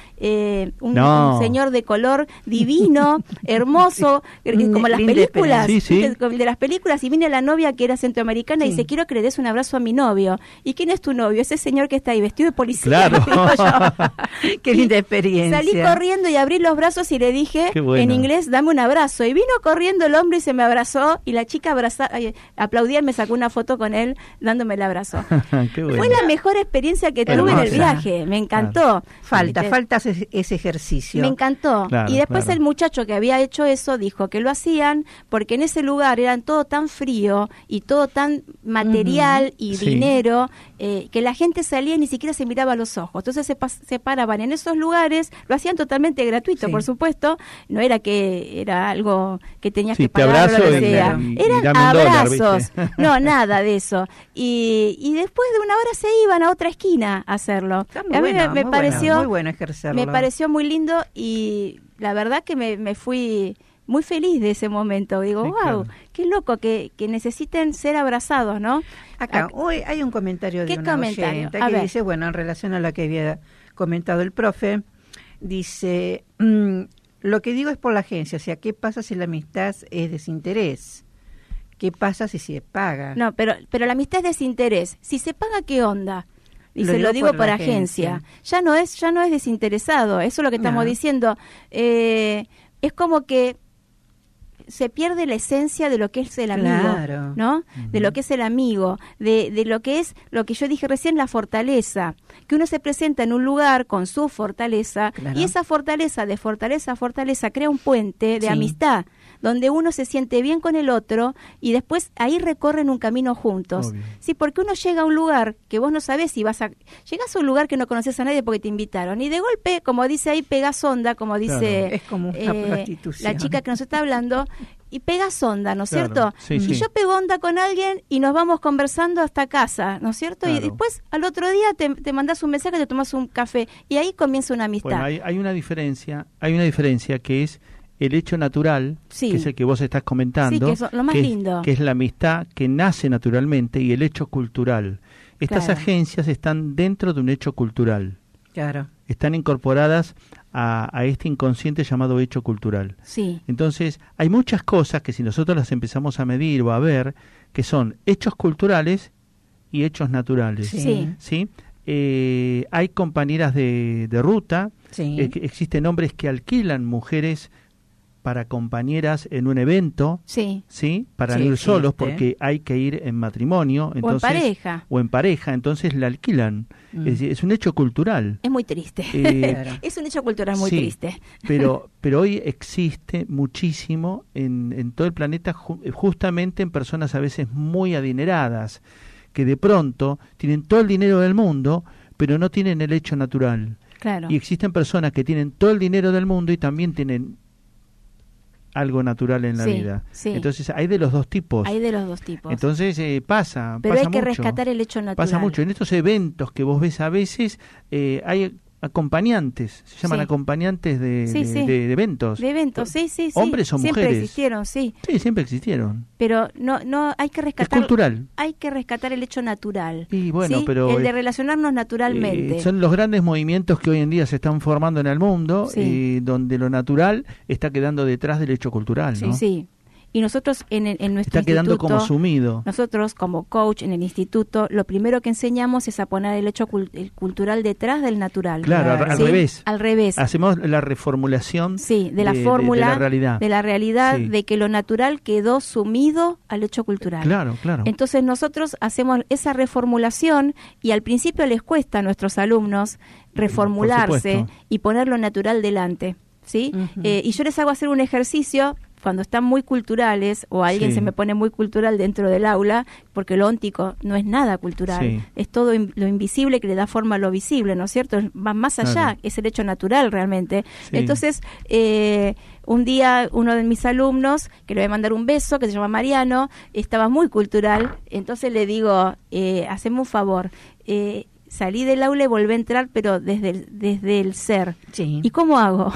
Speaker 3: un señor de color divino, hermoso, como las películas, de las películas, y viene la novia que era centroamericana y dice, quiero que le des un abrazo a mi novio. ¿Y quién es tu novio? Ese señor que está ahí vestido de policía.
Speaker 4: Claro.
Speaker 5: Qué linda experiencia.
Speaker 3: Salí corriendo y abrí los brazos y le dije en inglés, dame un abrazo. Y vino corriendo el hombre y se me abrazó y la chica aplaudía y me sacó una foto con él dándome el abrazo.
Speaker 4: Qué bueno.
Speaker 3: Fue la mejor experiencia que tuve en el viaje, me encantó.
Speaker 5: Falta ese ejercicio.
Speaker 3: Me encantó.
Speaker 4: Claro,
Speaker 3: y después el muchacho que había hecho eso dijo que lo hacían porque en ese lugar eran todo tan frío y todo tan material y dinero, que la gente salía y ni siquiera se miraba a los ojos. Entonces se paraban en esos lugares. Lo hacían totalmente gratuito, por supuesto. No era que era algo que tenías que pagar o lo que sea. Eran abrazos. No, nada de eso. Y después de una hora se iban a otra esquina a hacerlo. A mí me pareció
Speaker 5: muy bueno ejercerlo.
Speaker 3: Me pareció muy lindo y la verdad que me fui muy feliz de ese momento. Digo, wow, qué loco que necesiten ser abrazados, ¿no?
Speaker 5: Acá, hoy hay un comentario de una oyente que dice, bueno, en relación a lo que había comentado el profe, dice, lo que digo es por la agencia, o sea, ¿qué pasa si la amistad es desinterés? ¿Qué pasa si se paga?
Speaker 3: No, pero la amistad es desinterés. Si se paga, ¿qué onda? Dice, lo digo por agencia. Ya no es desinteresado, eso es lo que estamos diciendo. Es como que se pierde la esencia de lo que es el amigo, ¿no? De lo que es el amigo, de lo que es lo que yo dije recién, la fortaleza, que uno se presenta en un lugar con su fortaleza y esa fortaleza, de fortaleza a fortaleza, crea un puente de amistad, donde uno se siente bien con el otro y después ahí recorren un camino juntos. Obvio. Sí, porque uno llega a un lugar que vos no sabés si llegás a un lugar que no conoces a nadie porque te invitaron y de golpe, como dice ahí, pegás onda, como dice
Speaker 5: es como una prostitución.
Speaker 3: La chica que nos está hablando, y pegas onda, ¿no es cierto? Y yo pego onda con alguien y nos vamos conversando hasta casa, ¿no es cierto? Y después al otro día te mandás un mensaje, te tomás un café y ahí comienza una amistad.
Speaker 4: Bueno, hay una diferencia que es el hecho natural, que es el que vos estás comentando,
Speaker 3: que es lo más lindo.
Speaker 4: Que es la amistad que nace naturalmente, y el hecho cultural. Estas agencias están dentro de un hecho cultural.
Speaker 5: Claro.
Speaker 4: Están incorporadas a este inconsciente llamado hecho cultural.
Speaker 3: Sí.
Speaker 4: Entonces, hay muchas cosas que si nosotros las empezamos a medir o a ver, que son hechos culturales y hechos naturales. ¿Sí? Hay compañeras de ruta, existen hombres que alquilan mujeres para compañeras en un evento, para no ir solos, porque hay que ir en matrimonio, entonces, o en pareja, entonces la alquilan. Es un hecho cultural.
Speaker 3: Es muy triste. Es un hecho cultural muy triste.
Speaker 4: Pero hoy existe muchísimo en todo el planeta, justamente en personas a veces muy adineradas, que de pronto tienen todo el dinero del mundo, pero no tienen el hecho natural.
Speaker 3: Claro.
Speaker 4: Y existen personas que tienen todo el dinero del mundo y también tienen algo natural en la vida. Entonces hay de los dos tipos. Entonces pasa
Speaker 3: Pero hay que
Speaker 4: mucho.
Speaker 3: Rescatar el hecho natural.
Speaker 4: Pasa mucho. En estos eventos que vos ves a veces hay acompañantes, se llaman acompañantes de eventos.
Speaker 3: De eventos,
Speaker 4: Hombres o
Speaker 3: siempre
Speaker 4: mujeres.
Speaker 3: Existieron, Sí,
Speaker 4: siempre existieron.
Speaker 3: Pero no hay que rescatar.
Speaker 4: Es cultural.
Speaker 3: Hay que rescatar el hecho natural.
Speaker 4: Y bueno, pero
Speaker 3: el de relacionarnos naturalmente.
Speaker 4: Son los grandes movimientos que hoy en día se están formando en el mundo, donde lo natural está quedando detrás del hecho cultural, ¿no?
Speaker 3: Sí. Y nosotros en nuestro
Speaker 4: está quedando como sumido.
Speaker 3: Nosotros como coach en el instituto, lo primero que enseñamos es a poner el hecho cultural detrás del natural.
Speaker 4: Claro,
Speaker 3: ¿sí?
Speaker 4: al revés. Hacemos la reformulación
Speaker 3: de la fórmula, de la realidad,
Speaker 4: sí.
Speaker 3: de que lo natural quedó sumido al hecho cultural.
Speaker 4: Claro.
Speaker 3: Entonces nosotros hacemos esa reformulación y al principio les cuesta a nuestros alumnos reformularse y poner lo natural delante, ¿sí?
Speaker 5: Uh-huh.
Speaker 3: Y yo les hago hacer un ejercicio cuando están muy culturales o alguien se me pone muy cultural dentro del aula, porque lo óntico no es nada cultural, es todo lo invisible que le da forma a lo visible, ¿no es cierto? Va más allá, es el hecho natural realmente. Entonces, un día uno de mis alumnos, que le voy a mandar un beso, que se llama Mariano, estaba muy cultural, entonces le digo, haceme un favor, salí del aula y volví a entrar, pero desde el ser.
Speaker 5: Sí.
Speaker 3: ¿Y cómo hago?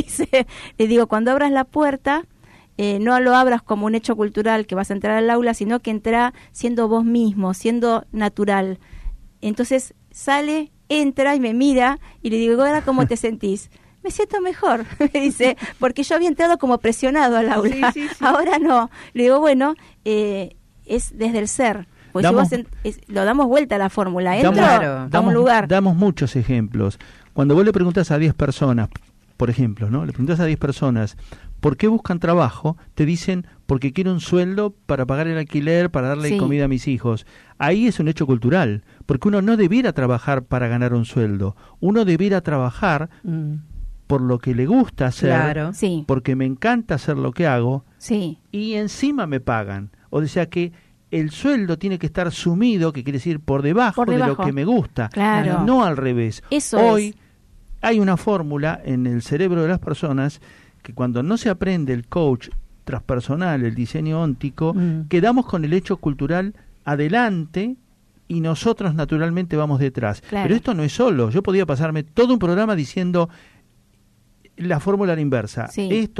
Speaker 3: Le digo, cuando abras la puerta, no lo abras como un hecho cultural que vas a entrar al aula, sino que entra siendo vos mismo, siendo natural. Entonces sale, entra y me mira y le digo, ¿ahora cómo te sentís? Me siento mejor, me dice, porque yo había entrado como presionado al aula, ahora no. Le digo, bueno, es desde el ser. Pues lo damos vuelta a la fórmula, entro a un lugar.
Speaker 4: Damos muchos ejemplos. Cuando vos le preguntas a 10 personas, por ejemplo, ¿no? Le preguntas a 10 personas, ¿por qué buscan trabajo? Te dicen, porque quiero un sueldo para pagar el alquiler, para darle comida a mis hijos. Ahí es un hecho cultural, porque uno no debiera trabajar para ganar un sueldo. Uno debiera trabajar por lo que le gusta hacer, porque me encanta hacer lo que hago, y encima me pagan. O sea que el sueldo tiene que estar sumido, que quiere decir por debajo de lo que me gusta, no al revés. Hoy hay una fórmula en el cerebro de las personas que cuando no se aprende el coach transpersonal, el diseño óntico, quedamos con el hecho cultural adelante y nosotros naturalmente vamos detrás. Pero esto no es solo. Yo podía pasarme todo un programa diciendo la fórmula a la inversa.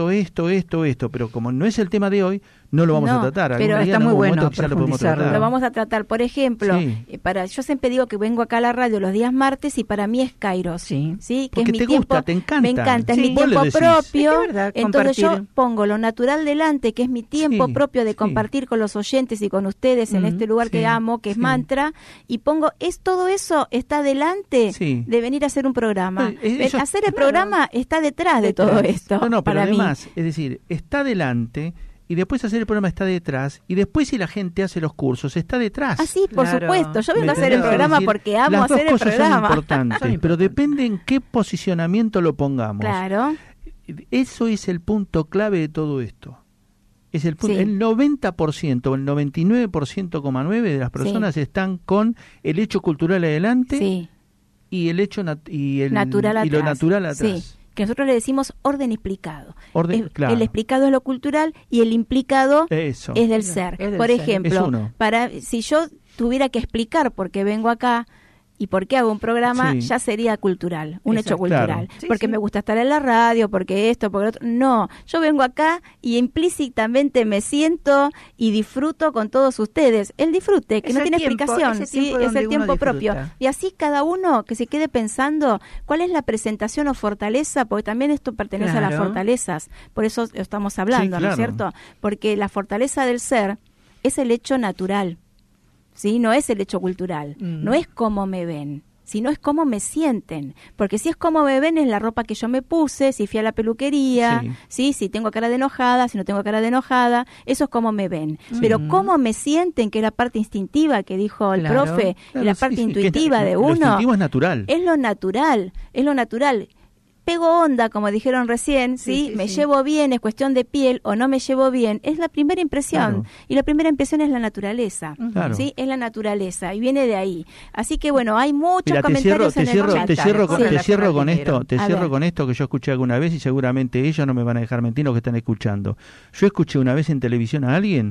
Speaker 4: Esto, pero como no es el tema de hoy, no lo vamos a tratar.
Speaker 5: Pero está muy bueno profundizarlo.
Speaker 3: Lo vamos a tratar. Por ejemplo, yo siempre digo que vengo acá a la radio los días martes y para mí es Kairos. ¿sí? Que
Speaker 4: porque
Speaker 3: es mi
Speaker 4: te
Speaker 3: tiempo,
Speaker 4: gusta, te encanta.
Speaker 3: Me encanta, es mi tiempo propio. Entonces yo pongo lo natural delante, que es mi tiempo propio de compartir con los oyentes y con ustedes en este lugar que amo, que es Mantra, y pongo, todo eso está delante de venir a hacer un programa. Hacer el programa está detrás de todo esto.
Speaker 4: No, pero
Speaker 3: para
Speaker 4: además,
Speaker 3: mí.
Speaker 4: es decir, está delante y después hacer el programa está detrás y después si la gente hace los cursos está detrás.
Speaker 3: Sí, por supuesto. Yo vengo a hacer el programa porque amo hacer el programa. Las dos cosas
Speaker 4: son importantes, pero depende en qué posicionamiento lo pongamos.
Speaker 3: Claro.
Speaker 4: Eso es el punto clave de todo esto. Es el punto. El 90% o el 99,9% de las personas están con el hecho cultural adelante y el hecho
Speaker 3: natural atrás.
Speaker 4: Y lo natural atrás.
Speaker 3: Que nosotros le decimos orden explicado. El explicado es lo cultural y el implicado es del ser. Por ejemplo, si yo tuviera que explicar por qué vengo acá y por qué hago un programa, ya sería cultural, un hecho cultural. Porque me gusta estar en la radio, porque esto, porque lo otro. No, yo vengo acá y implícitamente me siento y disfruto con todos ustedes. El disfrute, que no tiene explicación, es el tiempo propio. Y así cada uno que se quede pensando cuál es la presentación o fortaleza, porque también esto pertenece a las fortalezas. Por eso estamos hablando, ¿no es cierto? Porque la fortaleza del ser es el hecho natural. ¿Sí? No es el hecho cultural, no es cómo me ven, sino es cómo me sienten. Porque si es cómo me ven, es la ropa que yo me puse, si fui a la peluquería, si tengo cara de enojada, si no tengo cara de enojada, eso es cómo me ven. Pero cómo me sienten, que es la parte instintiva que dijo el profe, la parte intuitiva de uno. Lo
Speaker 4: instintivo es natural.
Speaker 3: Es lo natural. Pego onda, como dijeron recién, me llevo bien, es cuestión de piel, o no me llevo bien, es la primera impresión. Y la primera impresión es la naturaleza, ¿sí? Es la naturaleza, y viene de ahí. Así que, bueno, hay muchos comentarios en el chat.
Speaker 4: Te cierro con esto que yo escuché alguna vez, y seguramente ellos no me van a dejar mentir los que están escuchando. Yo escuché una vez en televisión a alguien,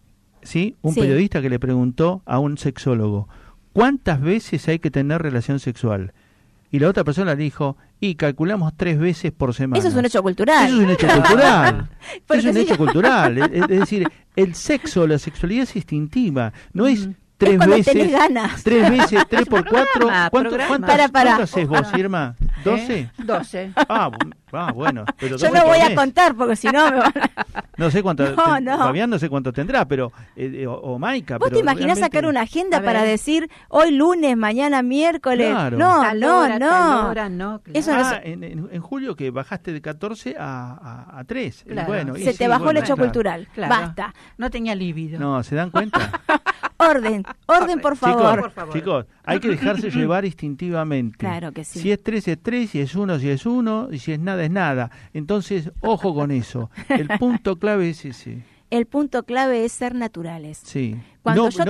Speaker 4: un periodista que le preguntó a un sexólogo, ¿cuántas veces hay que tener relación sexual? Y la otra persona le dijo, y calculamos 3 veces por semana.
Speaker 3: Eso es un hecho cultural.
Speaker 4: Eso es un hecho cultural. Es un hecho cultural. Es decir, el sexo, la sexualidad es instintiva. No es 3 veces. 3 veces, 3 por 4. ¿Cuánto haces vos, Irma? ¿12?
Speaker 5: 12.
Speaker 4: Bueno. Pero
Speaker 3: yo no voy a contar porque si no me van a...
Speaker 4: No sé cuánto, Fabián no sé cuánto tendrá, pero o Maika.
Speaker 3: ¿Vos te imaginás sacar una agenda para decir hoy lunes, mañana miércoles?
Speaker 4: Claro.
Speaker 3: No.
Speaker 5: Claro.
Speaker 3: Eso
Speaker 4: en julio que bajaste de 14 a 3.
Speaker 5: Claro.
Speaker 4: Bueno,
Speaker 3: se te bajó el hecho cultural.
Speaker 5: Claro.
Speaker 3: Basta.
Speaker 5: No tenía líbido.
Speaker 4: No, ¿se dan cuenta?
Speaker 3: Orden por favor.
Speaker 4: Chicos, hay que dejarse llevar instintivamente.
Speaker 3: Claro que sí.
Speaker 4: Si es 3 es 3, si es 1 es 1, y si es nada es nada. Entonces, ojo con eso. El punto clave es ese.
Speaker 3: El punto clave es ser naturales.
Speaker 4: Sí.
Speaker 3: Cuando yo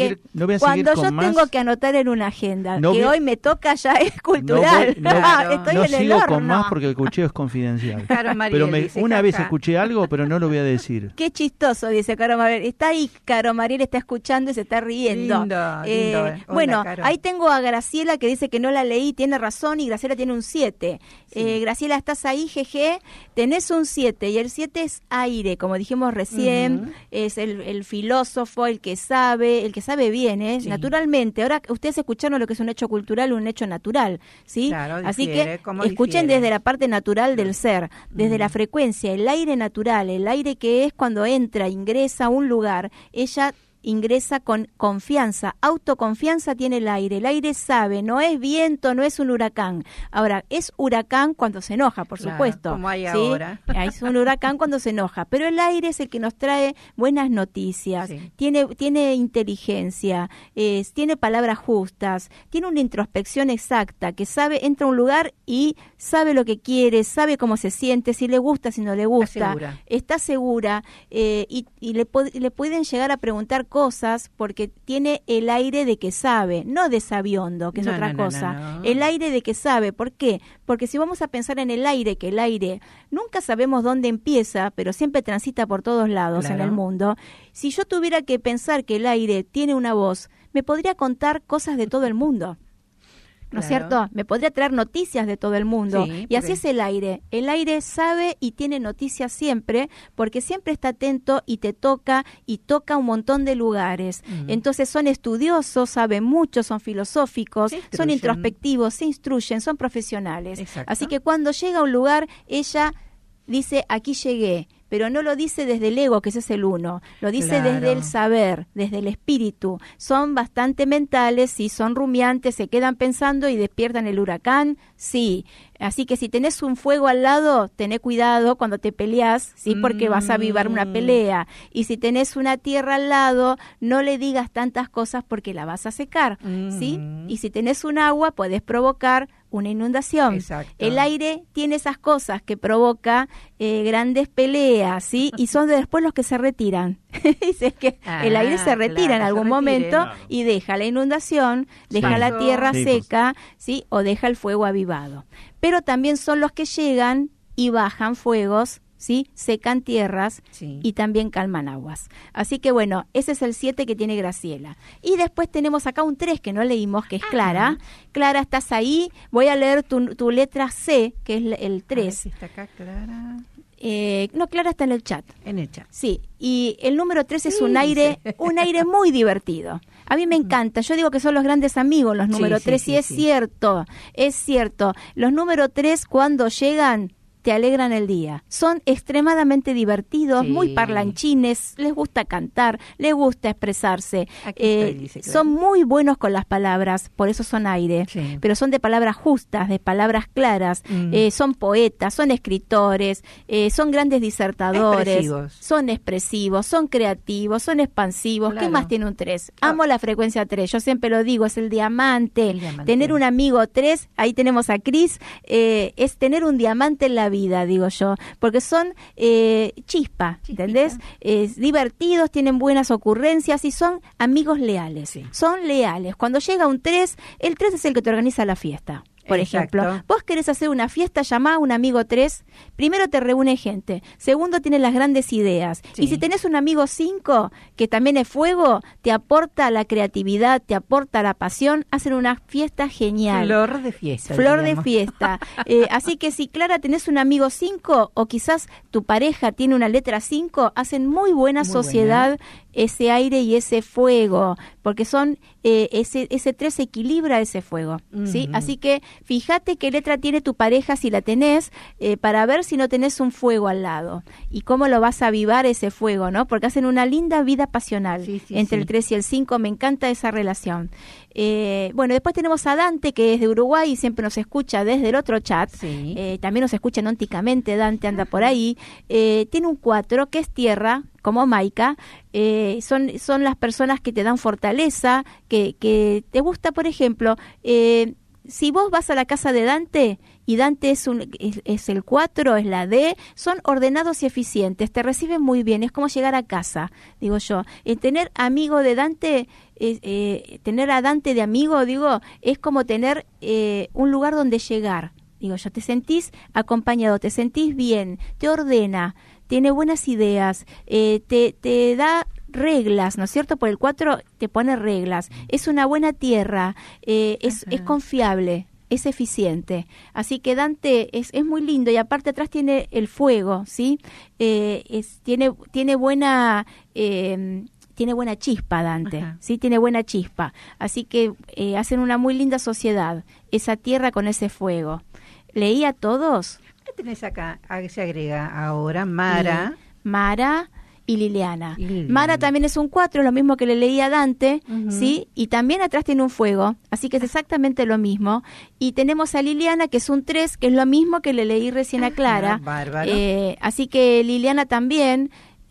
Speaker 3: tengo que anotar en una agenda que hoy me toca ya es cultural.
Speaker 4: No sigo con más porque el cuchillo es confidencial.
Speaker 5: Caro Mariel,
Speaker 4: pero una vez escuché algo, pero no lo voy a decir.
Speaker 3: Qué chistoso, dice Caro Mariel. Está ahí, Caro Mariel está escuchando y se está riendo.
Speaker 5: Lindo.
Speaker 3: Bueno,
Speaker 5: Caro.
Speaker 3: ahí tengo a Graciela que dice que no la leí, tiene razón, y Graciela tiene un 7. Sí. Graciela, ¿estás ahí, jeje? Tenés un 7, y el 7 es aire, como dijimos recién, es el filósofo, el que sabe bien, sí. Naturalmente. Ahora ustedes escucharon lo que es un hecho cultural, un hecho natural, ¿sí?
Speaker 5: Claro,
Speaker 3: así que escuchen desde la parte natural del ser, desde la frecuencia, el aire natural, el aire que es cuando ingresa a un lugar, ella ingresa con confianza, autoconfianza tiene el aire sabe, no es viento, no es un huracán. Ahora, es huracán cuando se enoja, por supuesto.
Speaker 5: Como hay
Speaker 3: ¿sí?
Speaker 5: ahora.
Speaker 3: Es un huracán cuando se enoja, pero el aire es el que nos trae buenas noticias, sí. tiene inteligencia, tiene palabras justas, tiene una introspección exacta, que sabe, entra a un lugar y sabe lo que quiere, sabe cómo se siente, si le gusta, si no le gusta, está segura, y le pueden llegar a preguntar cosas porque tiene el aire de que sabe, no de sabiondo, que es otra cosa. No. El aire de que sabe. ¿Por qué? Porque si vamos a pensar en el aire, que el aire nunca sabemos dónde empieza, pero siempre transita por todos lados en el mundo. Si yo tuviera que pensar que el aire tiene una voz, me podría contar cosas de todo el mundo. ¿No es cierto? Me podría traer noticias de todo el mundo. Sí, y así es el aire. El aire sabe y tiene noticias siempre, porque siempre está atento y te toca, y toca un montón de lugares. Entonces son estudiosos, saben mucho, son filosóficos, son introspectivos, se instruyen, son profesionales. Exacto. Así que cuando llega a un lugar, ella dice, aquí llegué. Pero no lo dice desde el ego, que ese es el uno, lo dice desde el saber, desde el espíritu. Son bastante mentales, sí, son rumiantes, se quedan pensando y despiertan el huracán, sí. Así que si tenés un fuego al lado, tené cuidado cuando te peleás, sí, porque vas a avivar una pelea. Y si tenés una tierra al lado, no le digas tantas cosas porque la vas a secar, ¿sí? Y si tenés un agua, puedes provocar una inundación.
Speaker 5: Exacto.
Speaker 3: El aire tiene esas cosas que provoca grandes peleas, ¿sí? Y son después los que se retiran. Dice que el aire se retira en algún momento y deja la inundación, deja la tierra seca, ¿sí? O deja el fuego avivado. Pero también son los que llegan y bajan fuegos, ¿sí? Secan tierras y también calman aguas. Así que bueno, ese es el 7 que tiene Graciela. Y después tenemos acá un 3 que no leímos, que es Clara. Clara, ¿estás ahí? Voy a leer tu letra C, que es el 3.
Speaker 5: Si está acá, Clara.
Speaker 3: No, Clara está en el chat.
Speaker 5: En el chat.
Speaker 3: Sí, y el número 3 es un aire muy divertido. A mí me encanta. Yo digo que son los grandes amigos los número 3 y es cierto. Los número 3 cuando llegan te alegran el día. Son extremadamente divertidos, muy parlanchines, les gusta cantar, les gusta expresarse. Son muy buenos con las palabras, por eso son aire, pero son de palabras justas, de palabras claras, son poetas, son escritores, son grandes disertadores, son expresivos, son creativos, son expansivos. ¿Qué más tiene un 3? Amo la frecuencia 3, yo siempre lo digo, es el diamante. Tener un amigo 3, ahí tenemos a Cris, es tener un diamante en la vida, digo yo, porque son chispa, ¿entendés? Divertidos, tienen buenas ocurrencias y son amigos leales. Son leales. Cuando llega un 3, el 3 es el que te organiza la fiesta. Por ejemplo, vos querés hacer una fiesta, llamá a un amigo 3, primero te reúne gente, segundo tiene las grandes ideas, y si tenés un amigo 5, que también es fuego, te aporta la creatividad, te aporta la pasión, hacen una fiesta genial.
Speaker 5: Flor de fiesta.
Speaker 3: De fiesta. Así que si, Clara, tenés un amigo 5, o quizás tu pareja tiene una letra 5, hacen muy buena sociedad ese aire y ese fuego, porque son ese 3 equilibra ese fuego, ¿sí? Así que fíjate qué letra tiene tu pareja si la tenés, para ver si no tenés un fuego al lado y cómo lo vas a avivar ese fuego, ¿no? Porque hacen una linda vida pasional entre el 3 y el 5, me encanta esa relación. Bueno, después tenemos a Dante, que es de Uruguay y siempre nos escucha desde el otro chat. También nos escucha nónticamente, Dante anda por ahí. Tiene un 4 que es tierra, como Maika. Son las personas que te dan fortaleza, que te gusta, por ejemplo, si vos vas a la casa de Dante y Dante es el 4, es la D, son ordenados y eficientes, te reciben muy bien, es como llegar a casa, digo yo. Tener amigo de Dante, tener a Dante de amigo, digo, es como tener un lugar donde llegar. Digo yo, te sentís acompañado, te sentís bien, te ordena, tiene buenas ideas, te da reglas, ¿no es cierto? Por el 4 te pone reglas, es una buena tierra, es confiable, es eficiente. Así que Dante es muy lindo y aparte atrás tiene el fuego, ¿sí? Tiene buena chispa Dante, ¿sí? Tiene buena chispa. Así que hacen una muy linda sociedad, esa tierra con ese fuego. Leí a todos.
Speaker 5: ¿Qué tenés acá? Se agrega ahora Mara.
Speaker 3: Mara y Liliana. Mara también es un 4, lo mismo que le leí a Dante, ¿sí? Y también atrás tiene un fuego, así que es exactamente lo mismo. Y tenemos a Liliana, que es un 3, que es lo mismo que le leí recién a Clara.
Speaker 5: Bárbaro.
Speaker 3: Así que Liliana también...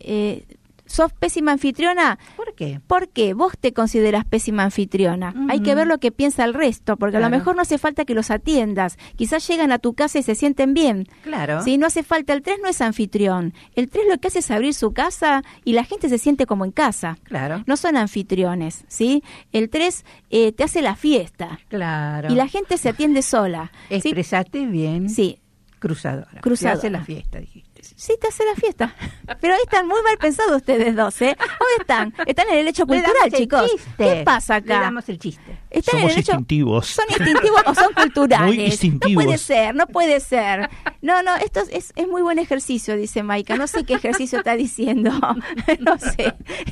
Speaker 3: ¿Sos pésima anfitriona?
Speaker 5: ¿Por qué?
Speaker 3: Porque vos te consideras pésima anfitriona. Hay que ver lo que piensa el resto, porque a lo mejor no hace falta que los atiendas. Quizás llegan a tu casa y se sienten bien.
Speaker 5: Claro.
Speaker 3: ¿Sí? No hace falta. El 3 no es anfitrión. El 3 lo que hace es abrir su casa y la gente se siente como en casa.
Speaker 5: Claro.
Speaker 3: No son anfitriones, ¿sí? El 3 te hace la fiesta.
Speaker 5: Claro.
Speaker 3: Y la gente se atiende sola.
Speaker 5: Expresate bien.
Speaker 3: Sí.
Speaker 5: Cruzadora.
Speaker 3: Cruzadora.
Speaker 5: Te hace la fiesta, dijiste.
Speaker 3: Sí, te hace la fiesta. Pero ahí están muy mal pensados ustedes dos, ¿eh? ¿Dónde están? Están en el hecho cultural, chicos. ¿Qué pasa acá?
Speaker 5: Le damos el chiste.
Speaker 3: Están
Speaker 4: Somos instintivos.
Speaker 3: ¿Son instintivos o son culturales?
Speaker 4: Muy instintivos.
Speaker 3: No puede ser. No, esto es muy buen ejercicio, dice Maika. No sé qué ejercicio está diciendo. No sé.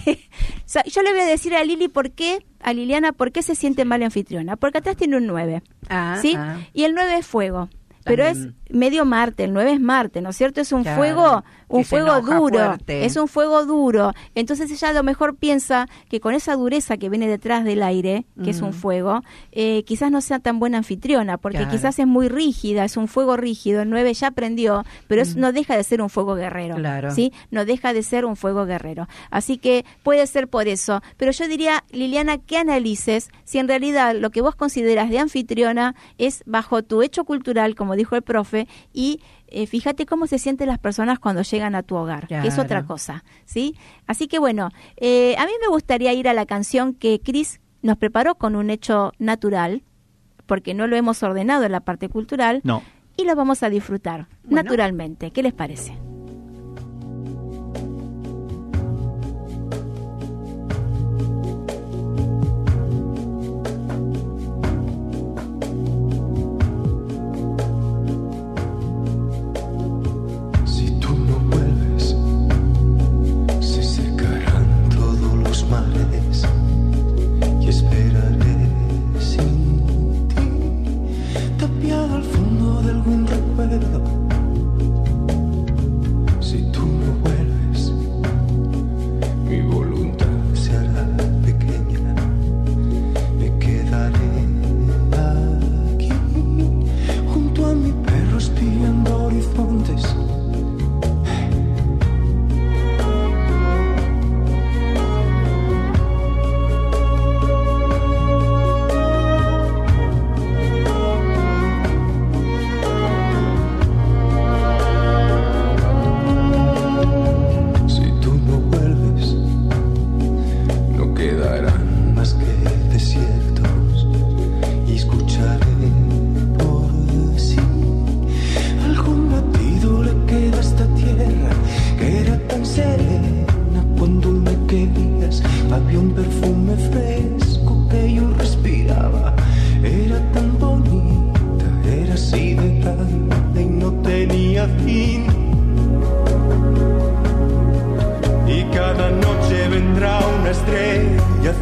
Speaker 3: Yo le voy a decir a Liliana, ¿por qué se siente mal anfitriona? Porque atrás tiene un 9. ¿Sí? Y el 9 es fuego. Pero es medio Marte, el 9 es Marte, ¿no es cierto? Es un fuego duro, fuerte. Es un fuego duro. Entonces ella a lo mejor piensa que con esa dureza que viene detrás del aire, que es un fuego, quizás no sea tan buena anfitriona, porque quizás es muy rígida, es un fuego rígido. El 9 ya aprendió, pero no deja de ser un fuego guerrero, ¿sí? No deja de ser un fuego guerrero. Así que puede ser por eso. Pero yo diría, Liliana, que analices si en realidad lo que vos consideras de anfitriona es bajo tu hecho cultural, como dijo el profe, y fíjate cómo se sienten las personas cuando llegan a tu hogar, que es otra cosa, ¿sí? Así que bueno, a mí me gustaría ir a la canción que Cris nos preparó con un hecho natural, porque no lo hemos ordenado en la parte cultural, y lo vamos a disfrutar naturalmente. ¿Qué les parece?
Speaker 2: Al fondo de algún recuerdo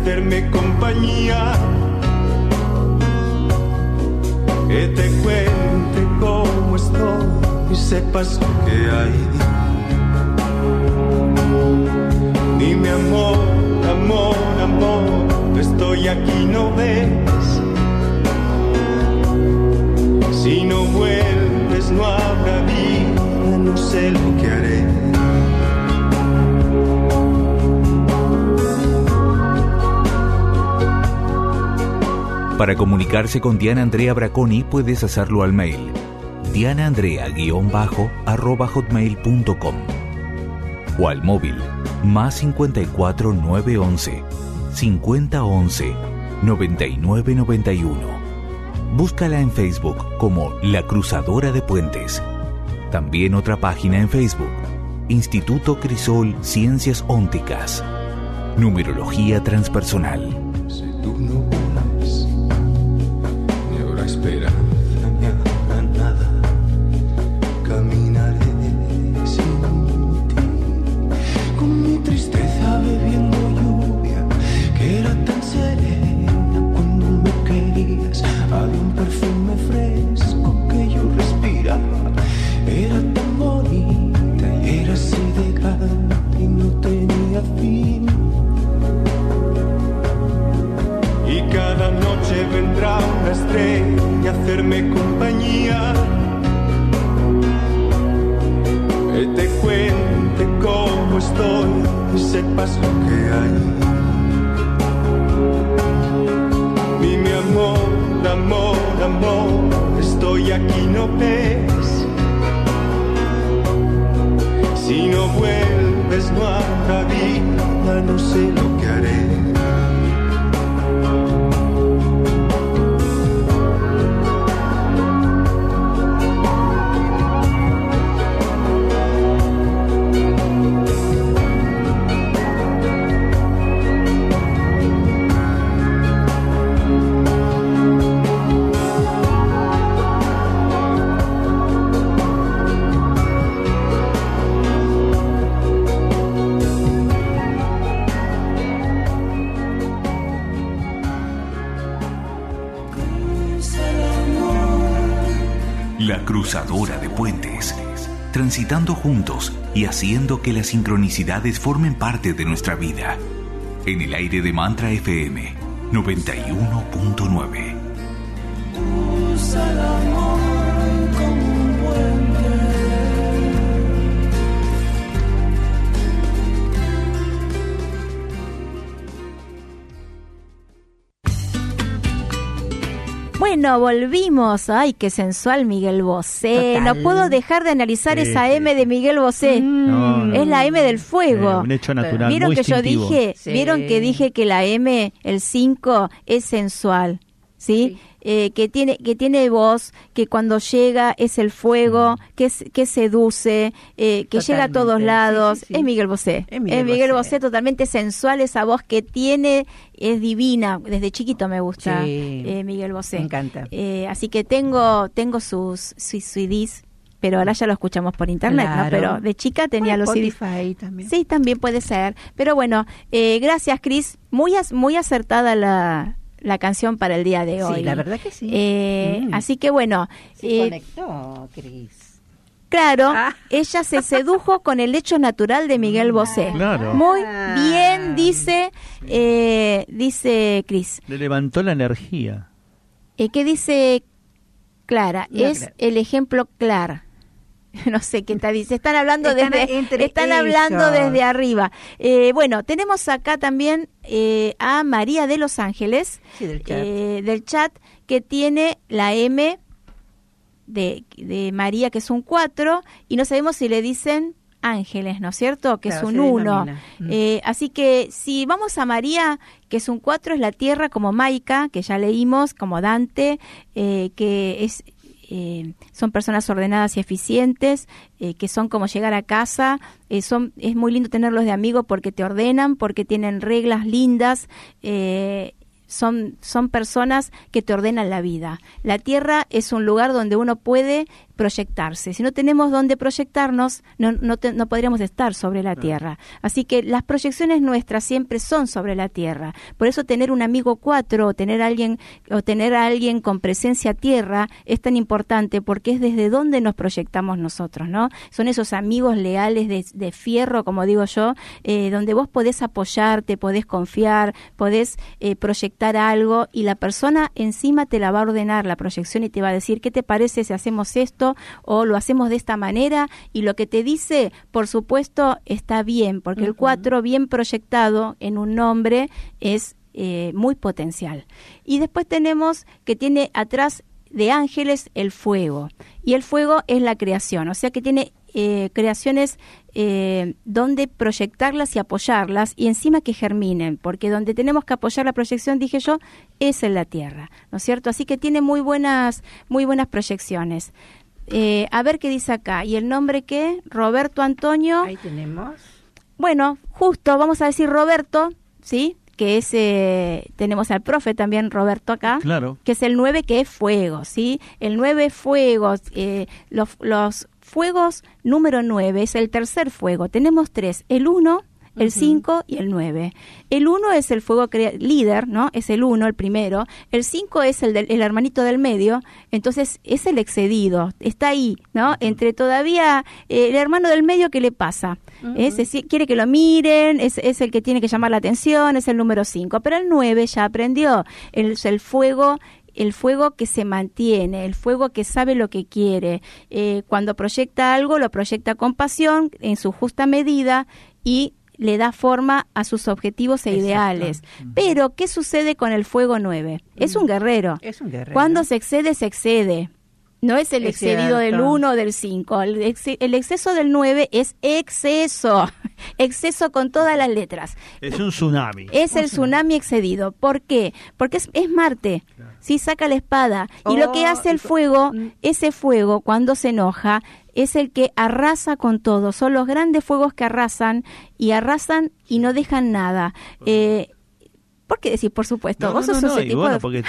Speaker 6: hacerme compañía, que te cuente cómo estoy y sepas lo que hay. Dime amor, amor, amor, estoy aquí, ¿no ves? Si no vuelves no habrá vida, no sé lo que haré.
Speaker 1: Para comunicarse con Diana Andrea Bracconi puedes hacerlo al mail dianaandrea_@hotmail.com o al móvil +54 911 5011 9991. Búscala en Facebook como La Cruzadora de Puentes. También otra página en Facebook, Instituto Crisol Ciencias Ónticas. Numerología transpersonal.
Speaker 6: Si tú no vuelves, ni habrá esperanza ni habrá nada. Caminaré sin ti, con mi tristeza bebiendo lluvia, que era tan serena cuando me querías. Había un perfume fresco que yo respiraba, era tan bonita y era así de grande y no tenía fin. Y cada noche vendrá una estrella a hacerme compañía, que te cuente cómo estoy y sepas lo que hay. Dime amor, amor, amor, estoy aquí, ¿no ves? Si no vuelves no habrá vida, no sé lo que haré.
Speaker 1: La Cruzadora de Puentes, transitando juntos y haciendo que las sincronicidades formen parte de nuestra vida. En el aire de Mantra FM 91.9.
Speaker 2: Usa el amor como un puente.
Speaker 3: Bueno, volvimos. Ay, qué sensual Miguel Bosé.
Speaker 5: Total.
Speaker 3: No puedo dejar de analizar esa M de Miguel Bosé.
Speaker 4: No,
Speaker 3: Es la M del fuego.
Speaker 4: Un hecho natural,
Speaker 3: ¿Vieron
Speaker 4: muy
Speaker 3: que yo
Speaker 4: instintivo.
Speaker 3: dije?
Speaker 5: Sí.
Speaker 3: ¿Vieron que dije que la M, el 5, es sensual? ¿Sí? Que tiene voz, que cuando llega es el fuego, que seduce, que llega a todos
Speaker 5: Totalmente.
Speaker 3: lados.
Speaker 5: Sí, sí, sí.
Speaker 3: Es Miguel Bosé.
Speaker 5: Es Miguel
Speaker 3: Bosé, totalmente sensual. Esa voz que tiene es divina. Desde chiquito me gusta
Speaker 5: Sí.
Speaker 3: Miguel Bosé.
Speaker 5: Me encanta.
Speaker 3: Así que tengo sus CDs, pero ahora ya lo escuchamos por internet,
Speaker 5: Claro.
Speaker 3: ¿no? Pero de chica tenía
Speaker 5: Bueno,
Speaker 3: los CDs.
Speaker 5: Spotify también.
Speaker 3: Sí, también puede ser. Pero bueno, gracias, Cris. Muy acertada la canción para el día de hoy.
Speaker 5: Sí, la verdad que sí.
Speaker 3: Así que bueno.
Speaker 5: Se conectó, Cris.
Speaker 3: Claro,
Speaker 5: Ah.
Speaker 3: ella se sedujo con el hecho natural de Miguel Bosé.
Speaker 4: Claro.
Speaker 3: Muy bien, dice Cris.
Speaker 4: Le levantó la energía.
Speaker 3: ¿Qué dice Clara?
Speaker 5: No,
Speaker 3: es
Speaker 5: Clara.
Speaker 3: el ejemplo Clara. No sé qué está dice. Están hablando
Speaker 5: Están
Speaker 3: hablando
Speaker 5: ellos.
Speaker 3: desde arriba. Bueno, tenemos acá también a María de Los Ángeles,
Speaker 5: Sí, del chat.
Speaker 3: que tiene la M de María, que es un 4, y no sabemos si le dicen ángeles, ¿no es cierto? Que
Speaker 5: Claro,
Speaker 3: es
Speaker 5: se
Speaker 3: un 1.
Speaker 5: denomina.
Speaker 3: Así que si vamos a María, que es un 4, es la tierra, como Maika, que ya leímos, como Dante, que es... son personas ordenadas y eficientes, que son como llegar a casa. Es muy lindo tenerlos de amigo porque te ordenan, porque tienen reglas lindas. Son personas que te ordenan la vida. La tierra es un lugar donde uno puede proyectarse. Si no tenemos dónde proyectarnos, no podríamos estar sobre la Tierra. Así que las proyecciones nuestras siempre son sobre la Tierra. Por eso tener un amigo 4 o tener a alguien con presencia Tierra es tan importante, porque es desde donde nos proyectamos nosotros, ¿no? Son esos amigos leales de fierro, como digo yo, donde vos podés apoyarte, podés confiar, podés proyectar algo, y la persona encima te la va a ordenar la proyección y te va a decir, ¿qué te parece si hacemos esto o lo hacemos de esta manera? Y lo que te dice, por supuesto, está bien, porque el 4 bien proyectado en un nombre es muy potencial. Y después tenemos que tiene atrás de ángeles el fuego, y el fuego es la creación, o sea que tiene creaciones donde proyectarlas y apoyarlas, y encima que germinen, porque donde tenemos que apoyar la proyección, dije yo, es en la Tierra, ¿no es cierto? Así que tiene muy buenas proyecciones. A ver qué dice acá. ¿Y el nombre qué? Roberto Antonio.
Speaker 5: Ahí tenemos.
Speaker 3: Bueno, justo vamos a decir Roberto, ¿sí? Que es, tenemos al profe también, Roberto, acá.
Speaker 4: Claro.
Speaker 3: Que es el 9, que es fuego, ¿sí? El 9 es fuego. Los fuegos número 9 es el tercer fuego. Tenemos 3, el 1... el 5 y el 9. El 1 es el fuego líder, ¿no? Es el 1, el primero. El 5 es el hermanito del medio. Entonces es el excedido. Está ahí, ¿no? Entre todavía el hermano del medio, ¿qué le pasa? Quiere que lo miren, es el que tiene que llamar la atención, es el número 5. Pero el 9 ya aprendió. Es el fuego que se mantiene, el fuego que sabe lo que quiere. Cuando proyecta algo, lo proyecta con pasión, en su justa medida, y le da forma a sus objetivos e ideales. Pero, ¿qué sucede con el fuego 9? Es un guerrero. Cuando se excede, se excede. No es el excedido del 1 o del 5. El exceso del 9 es exceso. Exceso con todas las letras.
Speaker 4: Es un tsunami.
Speaker 3: Es el tsunami excedido. ¿Por qué? Porque es Marte. Claro. Sí, saca la espada. Y lo que hace el fuego, ese fuego, cuando se enoja, es el que arrasa con todo. Son los grandes fuegos que arrasan y no dejan nada. ¿Por qué decís, por supuesto?
Speaker 4: Vos sos ese tipo de... porque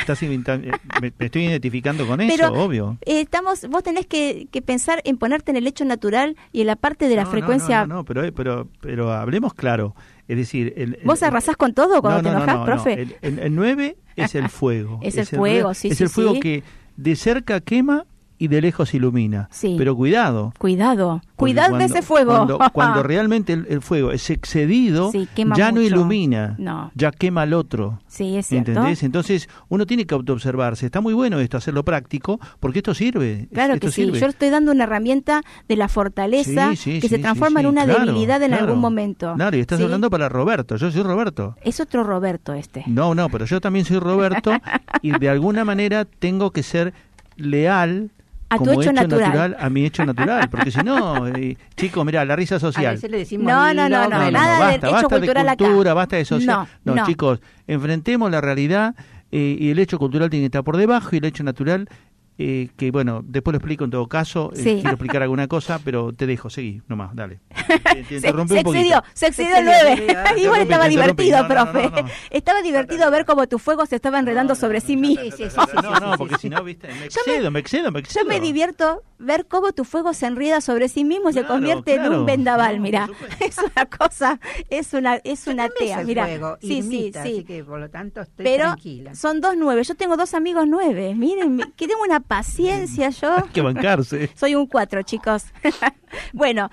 Speaker 4: me estoy identificando con eso, obvio.
Speaker 3: Vos tenés que pensar en ponerte en el hecho natural y en la parte de la frecuencia...
Speaker 4: No, pero hablemos claro. Es decir...
Speaker 3: ¿Vos arrasás con todo cuando te enojás, profe?
Speaker 4: No. El 9 es el fuego.
Speaker 3: Es el fuego, sí.
Speaker 4: Es el fuego que de cerca quema y de lejos ilumina. Sí. Pero cuidado.
Speaker 3: Cuidado de ese fuego.
Speaker 4: Cuando realmente el fuego es excedido, ya no ilumina, ya quema al otro.
Speaker 3: Sí, es cierto.
Speaker 4: ¿Entendés? Entonces uno tiene que autoobservarse. Está muy bueno esto, hacerlo práctico, porque esto sirve.
Speaker 3: Claro que sí. Yo estoy dando una herramienta de la fortaleza que se transforma en una debilidad en algún momento.
Speaker 4: Claro, y estás hablando para Roberto. Yo soy Roberto.
Speaker 3: Es otro Roberto este.
Speaker 4: No, pero yo también soy Roberto y de alguna manera tengo que ser leal
Speaker 3: a tu hecho natural,
Speaker 4: a mi hecho natural, porque si no, chicos, mira, la risa social.
Speaker 5: A veces le decimos
Speaker 3: nada de hecho cultural
Speaker 4: de cultura,
Speaker 3: acá.
Speaker 4: Basta de social. No, chicos, enfrentemos la realidad y el hecho cultural tiene que estar por debajo y el hecho natural, que bueno, después lo explico en todo caso, quiero explicar alguna cosa, pero te dejo, seguí, nomás, dale. Te interrumpí un poquito.
Speaker 3: Se excedió el 9. Igual estaba divertido, profe. Estaba divertido ver cómo tu fuego se estaba enredando sobre sí mismo.
Speaker 4: No, porque si no, viste, me excedo.
Speaker 3: Yo me divierto ver cómo tu fuego se enreda sobre sí mismo y se convierte en un vendaval, mira. Es una cosa, es una tea, mira. Sí.
Speaker 5: Así que por lo tanto estoy tranquila.
Speaker 3: Pero son 2 9. Yo tengo 2 amigos 9. Miren, que tengo una paciencia yo.
Speaker 4: Hay que bancarse.
Speaker 3: Soy un 4, chicos. Bueno,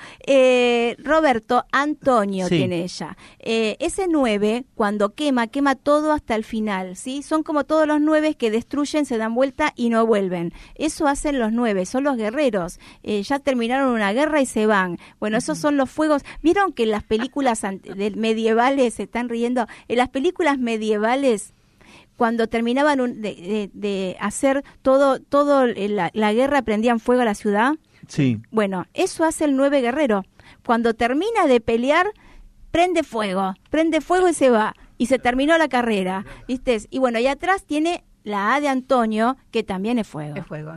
Speaker 3: Roberto Antonio tiene ella. Ese 9, cuando quema todo hasta el final, ¿sí? Son como todos los 9 que destruyen, se dan vuelta y no vuelven. Eso hacen los 9, son los guerreros. Ya terminaron una guerra y se van. Bueno, esos son los fuegos. ¿Vieron que en las películas medievales, se están riendo? En las películas medievales, cuando terminaban de hacer todo la guerra, prendían fuego a la ciudad.
Speaker 4: Sí.
Speaker 3: Bueno, eso hace el 9 guerrero. Cuando termina de pelear, prende fuego y se va. Y se terminó la carrera, ¿viste? Y bueno, y atrás tiene la A de Antonio, que también es fuego.
Speaker 5: Es fuego,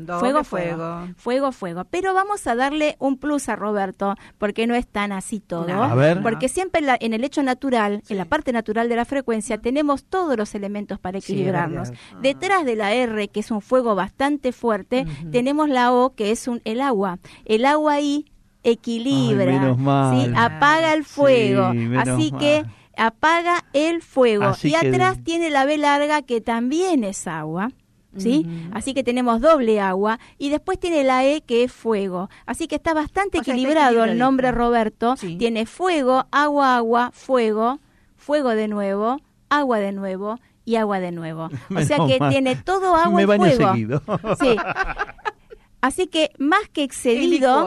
Speaker 3: fuego. Pero vamos a darle un plus a Roberto, porque no es tan así todo.
Speaker 5: No.
Speaker 4: A ver.
Speaker 3: Porque siempre en el hecho natural, en la parte natural de la frecuencia, tenemos todos los elementos para equilibrarnos. Detrás de la R, que es un fuego bastante fuerte, tenemos la O, que es el agua. El agua ahí equilibra,
Speaker 4: menos mal.
Speaker 3: ¿sí? Apaga el fuego. Así
Speaker 4: mal.
Speaker 3: que apaga el fuego.
Speaker 4: Así
Speaker 3: y atrás tiene la B larga, que también es agua, ¿sí? Así que tenemos doble agua. Y después tiene la E, que es fuego. Así que está bastante equilibrado el nombre Roberto. Sí. Tiene fuego, agua, fuego, fuego de nuevo, agua de nuevo y agua de nuevo. O sea que tiene todo agua y fuego.
Speaker 4: Seguido.
Speaker 3: Sí. Así que más que excedido,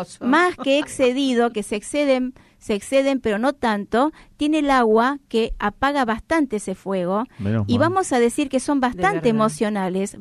Speaker 3: que se exceden, pero no tanto, tiene el agua que apaga bastante ese fuego. Y vamos a decir que son bastante emocionales,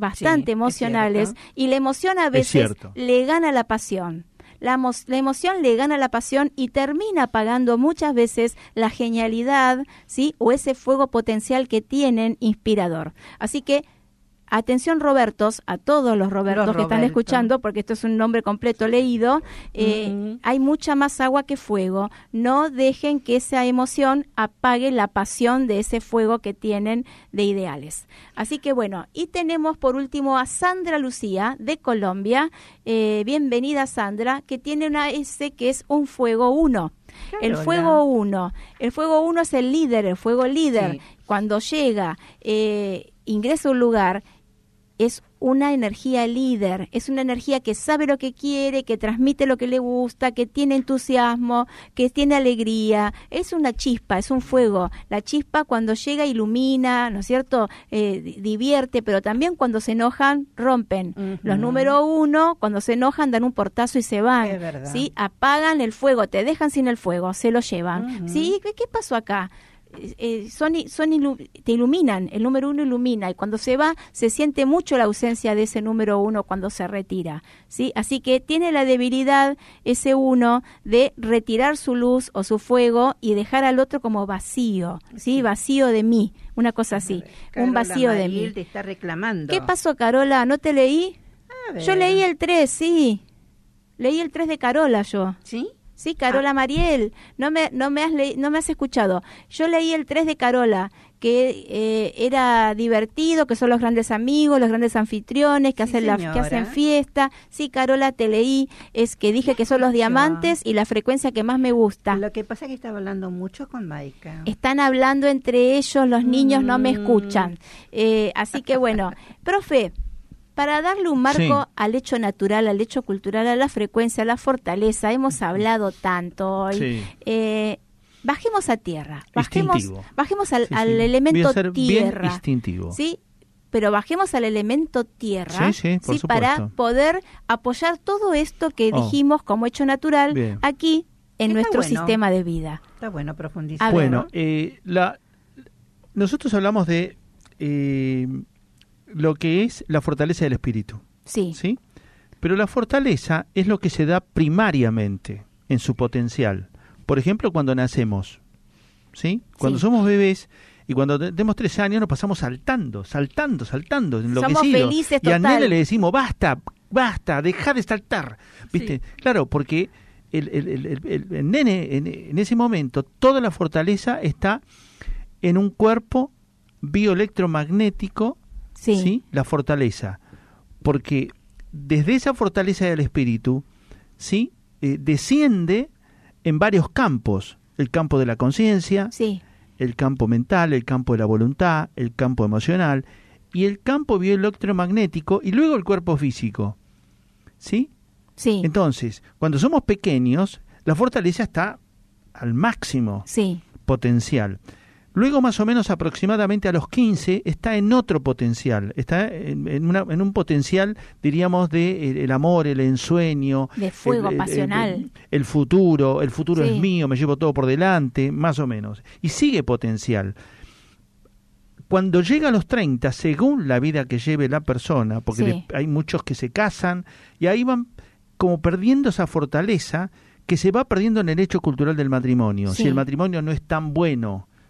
Speaker 3: y la emoción a veces le gana la pasión. La emoción le gana la pasión y termina apagando muchas veces la genialidad, ¿sí? O ese fuego potencial que tienen inspirador. Así que atención, Robertos, a todos los Robertos que están escuchando, porque esto es un nombre completo leído. Hay mucha más agua que fuego. No dejen que esa emoción apague la pasión de ese fuego que tienen de ideales. Así que bueno, y tenemos por último a Sandra Lucía de Colombia. Bienvenida, Sandra, que tiene una S que es un fuego 1. El fuego 1 es el líder, el fuego líder. Sí. Cuando llega, ingresa a un lugar, es una energía líder, es una energía que sabe lo que quiere, que transmite lo que le gusta, que tiene entusiasmo, que tiene alegría. Es una chispa, es un fuego. La chispa cuando llega ilumina, ¿no es cierto? Divierte, pero también cuando se enojan, rompen. Los número 1, cuando se enojan, dan un portazo y se van.
Speaker 5: Es verdad.
Speaker 3: ¿Sí? Apagan el fuego, te dejan sin el fuego, se lo llevan. ¿Sí? ¿Qué pasó acá? Te iluminan, el número 1 ilumina, y cuando se va se siente mucho la ausencia de ese número 1 cuando se retira, ¿sí? Así que tiene la debilidad ese 1 de retirar su luz o su fuego y dejar al otro como vacío, ¿sí? Vacío de mí, una cosa así,
Speaker 5: Carola,
Speaker 3: un vacío de mí.
Speaker 5: Te está reclamando.
Speaker 3: ¿Qué pasó, Carola? ¿No te leí? Yo leí el 3, sí. Leí el 3 de Carola yo.
Speaker 5: ¿Sí?
Speaker 3: Sí, Carola Mariel, no me has escuchado. Yo leí el 3 de Carola, que era divertido, que son los grandes amigos, los grandes anfitriones, que hacen fiesta. Sí, Carola, te leí, es que dije que son los diamantes y la frecuencia que más me gusta.
Speaker 5: Lo que pasa es que estaba hablando mucho con Maika.
Speaker 3: Están hablando entre ellos, los niños no me escuchan. Así que bueno, profe, para darle un marco al hecho natural, al hecho cultural, a la frecuencia, a la fortaleza, hemos hablado tanto hoy. Bajemos a tierra, bajemos al elemento tierra.
Speaker 4: Bien instintivo.
Speaker 3: ¿Sí? Pero bajemos al elemento tierra,
Speaker 4: por
Speaker 3: para poder apoyar todo esto que dijimos como hecho natural aquí en nuestro sistema de vida.
Speaker 5: Está bueno profundizar.
Speaker 4: Bueno, nosotros hablamos de lo que es la fortaleza del espíritu. ¿Sí? Pero la fortaleza es lo que se da primariamente en su potencial. Por ejemplo, cuando nacemos, ¿sí? Cuando somos bebés y cuando tenemos 3 años nos pasamos saltando, enloquecidos.
Speaker 3: Somos felices total.
Speaker 4: Y al nene le decimos, basta, deja de saltar. ¿Viste? Claro, porque el nene en ese momento, toda la fortaleza está en un cuerpo bioelectromagnético. ¿Sí? La fortaleza, porque desde esa fortaleza del espíritu, ¿sí? Desciende en varios campos: el campo de la conciencia, el campo mental, el campo de la voluntad, el campo emocional y el campo bioelectromagnético, y luego el cuerpo físico, ¿sí? Entonces, cuando somos pequeños, la fortaleza está al máximo potencial. Luego, más o menos aproximadamente a los 15, está en otro potencial, está en un potencial, diríamos, de el amor, el ensueño.
Speaker 3: De fuego pasional.
Speaker 4: El futuro es mío, me llevo todo por delante, más o menos. Y sigue potencial. Cuando llega a los 30, según la vida que lleve la persona, porque hay muchos que se casan, y ahí van como perdiendo esa fortaleza que se va perdiendo en el hecho cultural del matrimonio. Si el matrimonio no es tan bueno,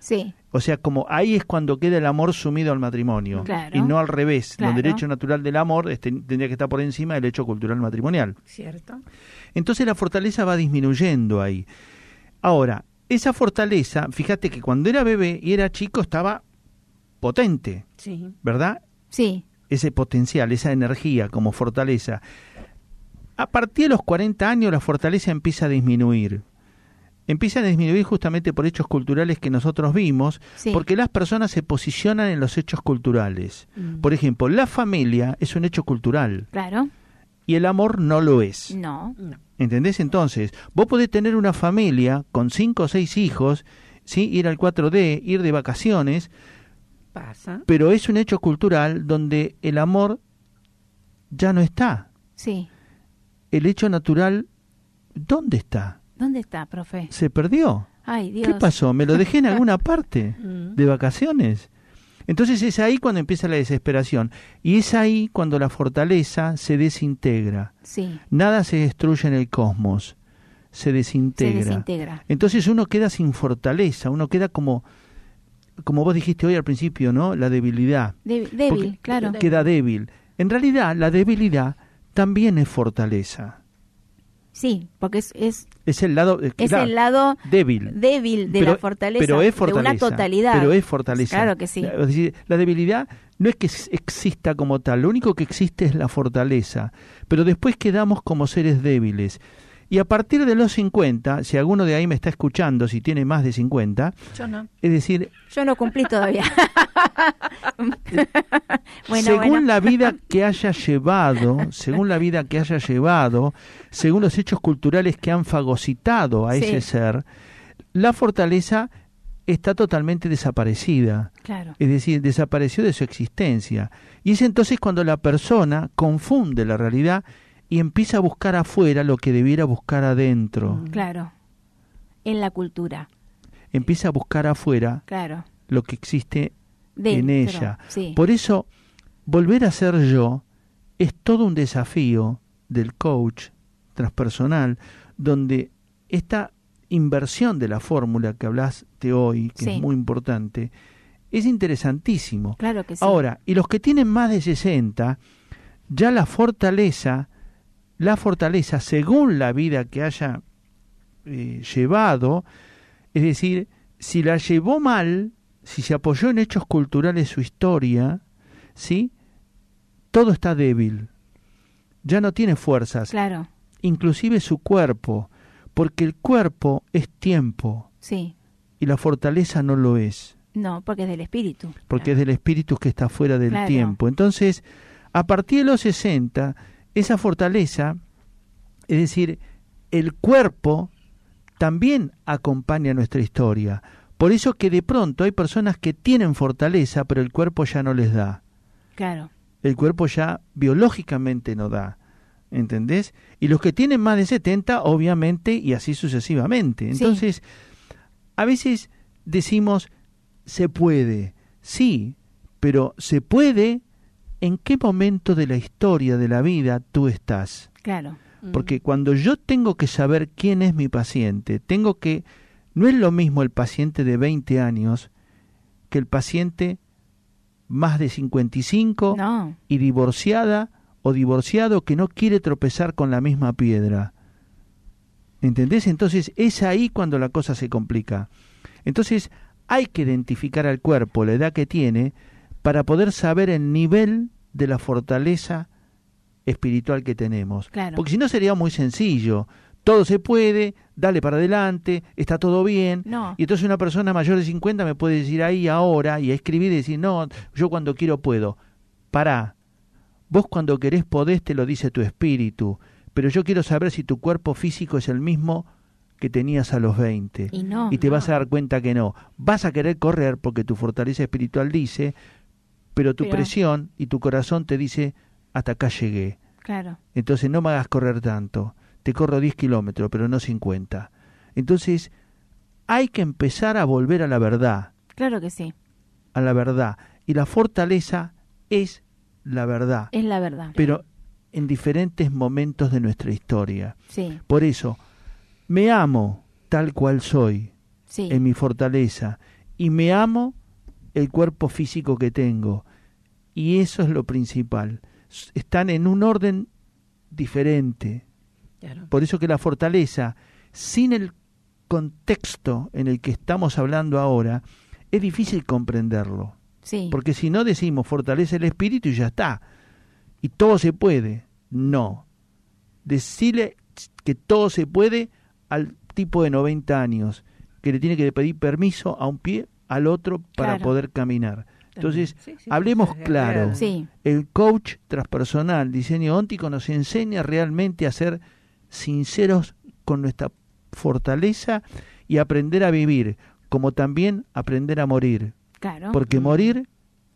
Speaker 3: Sí.
Speaker 4: O sea, como ahí es cuando queda el amor sumido al matrimonio.
Speaker 3: Claro.
Speaker 4: Y no al revés.
Speaker 3: Claro.
Speaker 4: Donde el hecho natural del amor tendría que estar por encima del hecho cultural matrimonial.
Speaker 5: Cierto.
Speaker 4: Entonces la fortaleza va disminuyendo ahí. Ahora, esa fortaleza, fíjate que cuando era bebé y era chico estaba potente.
Speaker 5: Sí.
Speaker 4: ¿Verdad?
Speaker 3: Sí.
Speaker 4: Ese potencial, esa energía como fortaleza. A partir de los 40 años la fortaleza empieza a disminuir. Empieza a disminuir justamente por hechos culturales que nosotros vimos,
Speaker 3: sí.
Speaker 4: porque las personas se posicionan en los hechos culturales. Por ejemplo, la familia es un hecho cultural.
Speaker 3: Claro.
Speaker 4: Y el amor no lo es.
Speaker 3: No.
Speaker 4: ¿Entendés? Entonces, vos podés tener una familia con 5 o 6 hijos, ¿sí? Ir al 4D, ir de vacaciones,
Speaker 5: pasa.
Speaker 4: Pero es un hecho cultural donde el amor ya no está.
Speaker 3: Sí.
Speaker 4: El hecho natural, ¿dónde está?
Speaker 3: ¿Dónde está, profe?
Speaker 4: Se perdió.
Speaker 3: Ay, Dios.
Speaker 4: ¿Qué pasó? ¿Me lo dejé en alguna parte de vacaciones? Entonces es ahí cuando empieza la desesperación. Y es ahí cuando la fortaleza se desintegra.
Speaker 3: Sí.
Speaker 4: Nada se destruye en el cosmos. Se desintegra.
Speaker 3: Se desintegra.
Speaker 4: Entonces uno queda sin fortaleza. Uno queda como vos dijiste hoy al principio, ¿no? La debilidad.
Speaker 3: Débil, claro.
Speaker 4: Queda débil. En realidad, la debilidad también es fortaleza.
Speaker 3: Sí, porque es
Speaker 4: el lado
Speaker 3: el lado
Speaker 4: débil
Speaker 3: de la fortaleza,
Speaker 4: pero es fortaleza,
Speaker 3: de una totalidad.
Speaker 4: Pero es fortaleza.
Speaker 3: Claro que sí.
Speaker 4: Es decir, la debilidad no es que exista como tal, lo único que existe es la fortaleza, pero después quedamos como seres débiles. Y a partir de los 50, si alguno de ahí me está escuchando, si tiene más de 50,
Speaker 5: yo no.
Speaker 4: Es decir,
Speaker 3: yo no cumplí todavía.
Speaker 4: según la vida que haya llevado, según los hechos culturales que han fagocitado a ese ser, la fortaleza está totalmente desaparecida.
Speaker 3: Claro.
Speaker 4: Es decir, desapareció de su existencia. Y es entonces cuando la persona confunde la realidad y empieza a buscar afuera lo que debiera buscar adentro.
Speaker 3: Claro. En la cultura.
Speaker 4: Empieza a buscar afuera lo que existe en ella.
Speaker 3: Sí.
Speaker 4: Por eso, volver a ser yo es todo un desafío del coach transpersonal, donde esta inversión de la fórmula que hablaste hoy, que es muy importante, es interesantísimo.
Speaker 3: Claro que sí.
Speaker 4: Ahora, y los que tienen más de 60, ya la fortaleza, según la vida que haya llevado, es decir, si la llevó mal, si se apoyó en hechos culturales su historia, ¿sí? Todo está débil, ya no tiene fuerzas,
Speaker 3: claro.
Speaker 4: Inclusive su cuerpo, porque el cuerpo es tiempo,
Speaker 3: sí.
Speaker 4: Y la fortaleza no lo es.
Speaker 3: No, porque es del espíritu.
Speaker 4: Porque es del espíritu que está fuera del tiempo. Entonces, a partir de los 60, esa fortaleza, es decir, el cuerpo también acompaña nuestra historia. Por eso que de pronto hay personas que tienen fortaleza, pero el cuerpo ya no les da.
Speaker 3: Claro.
Speaker 4: El cuerpo ya biológicamente no da. ¿Entendés? Y los que tienen más de 70, obviamente, y así sucesivamente. Entonces, a veces decimos, se puede. Sí, pero se puede. ¿En qué momento de la historia de la vida tú estás?
Speaker 3: Claro.
Speaker 4: Porque cuando yo tengo que saber quién es mi paciente, no es lo mismo el paciente de 20 años que el paciente más de 55 y divorciada o divorciado que no quiere tropezar con la misma piedra. ¿Entendés? Entonces es ahí cuando la cosa se complica. Entonces hay que identificar al cuerpo, la edad que tiene, para poder saber el nivel de la fortaleza espiritual que tenemos.
Speaker 3: Claro.
Speaker 4: Porque si no sería muy sencillo. Todo se puede, dale para adelante, está todo bien.
Speaker 3: No.
Speaker 4: Y entonces una persona mayor de 50 me puede decir ahí, ahora, y a escribir y decir, no, yo cuando quiero puedo. Pará. Vos cuando querés podés, te lo dice tu espíritu. Pero yo quiero saber si tu cuerpo físico es el mismo que tenías a los 20. Y te vas a dar cuenta que no. Vas a querer correr porque tu fortaleza espiritual dice, pero tu presión y tu corazón te dice, hasta acá llegué.
Speaker 3: Claro.
Speaker 4: Entonces no me hagas correr tanto. Te corro 10 kilómetros, pero no 50. Entonces hay que empezar a volver a la verdad.
Speaker 3: Claro que sí.
Speaker 4: A la verdad. Y la fortaleza es la verdad.
Speaker 3: Es la verdad.
Speaker 4: Pero en diferentes momentos de nuestra historia.
Speaker 3: Sí.
Speaker 4: Por eso, me amo tal cual soy, en mi fortaleza, y me amo el cuerpo físico que tengo. Y eso es lo principal. Están en un orden diferente. Claro. Por eso que la fortaleza, sin el contexto en el que estamos hablando ahora, es difícil comprenderlo. Sí. Porque si no decimos fortalece el espíritu y ya está. Y todo se puede. No. Decirle que todo se puede al tipo de 90 años, que le tiene que pedir permiso a un pie al otro para poder caminar. Entonces, hablemos claro. Sí. El coach transpersonal, diseño óntico, nos enseña realmente a ser sinceros con nuestra fortaleza y aprender a vivir, como también aprender a morir. Claro. Porque morir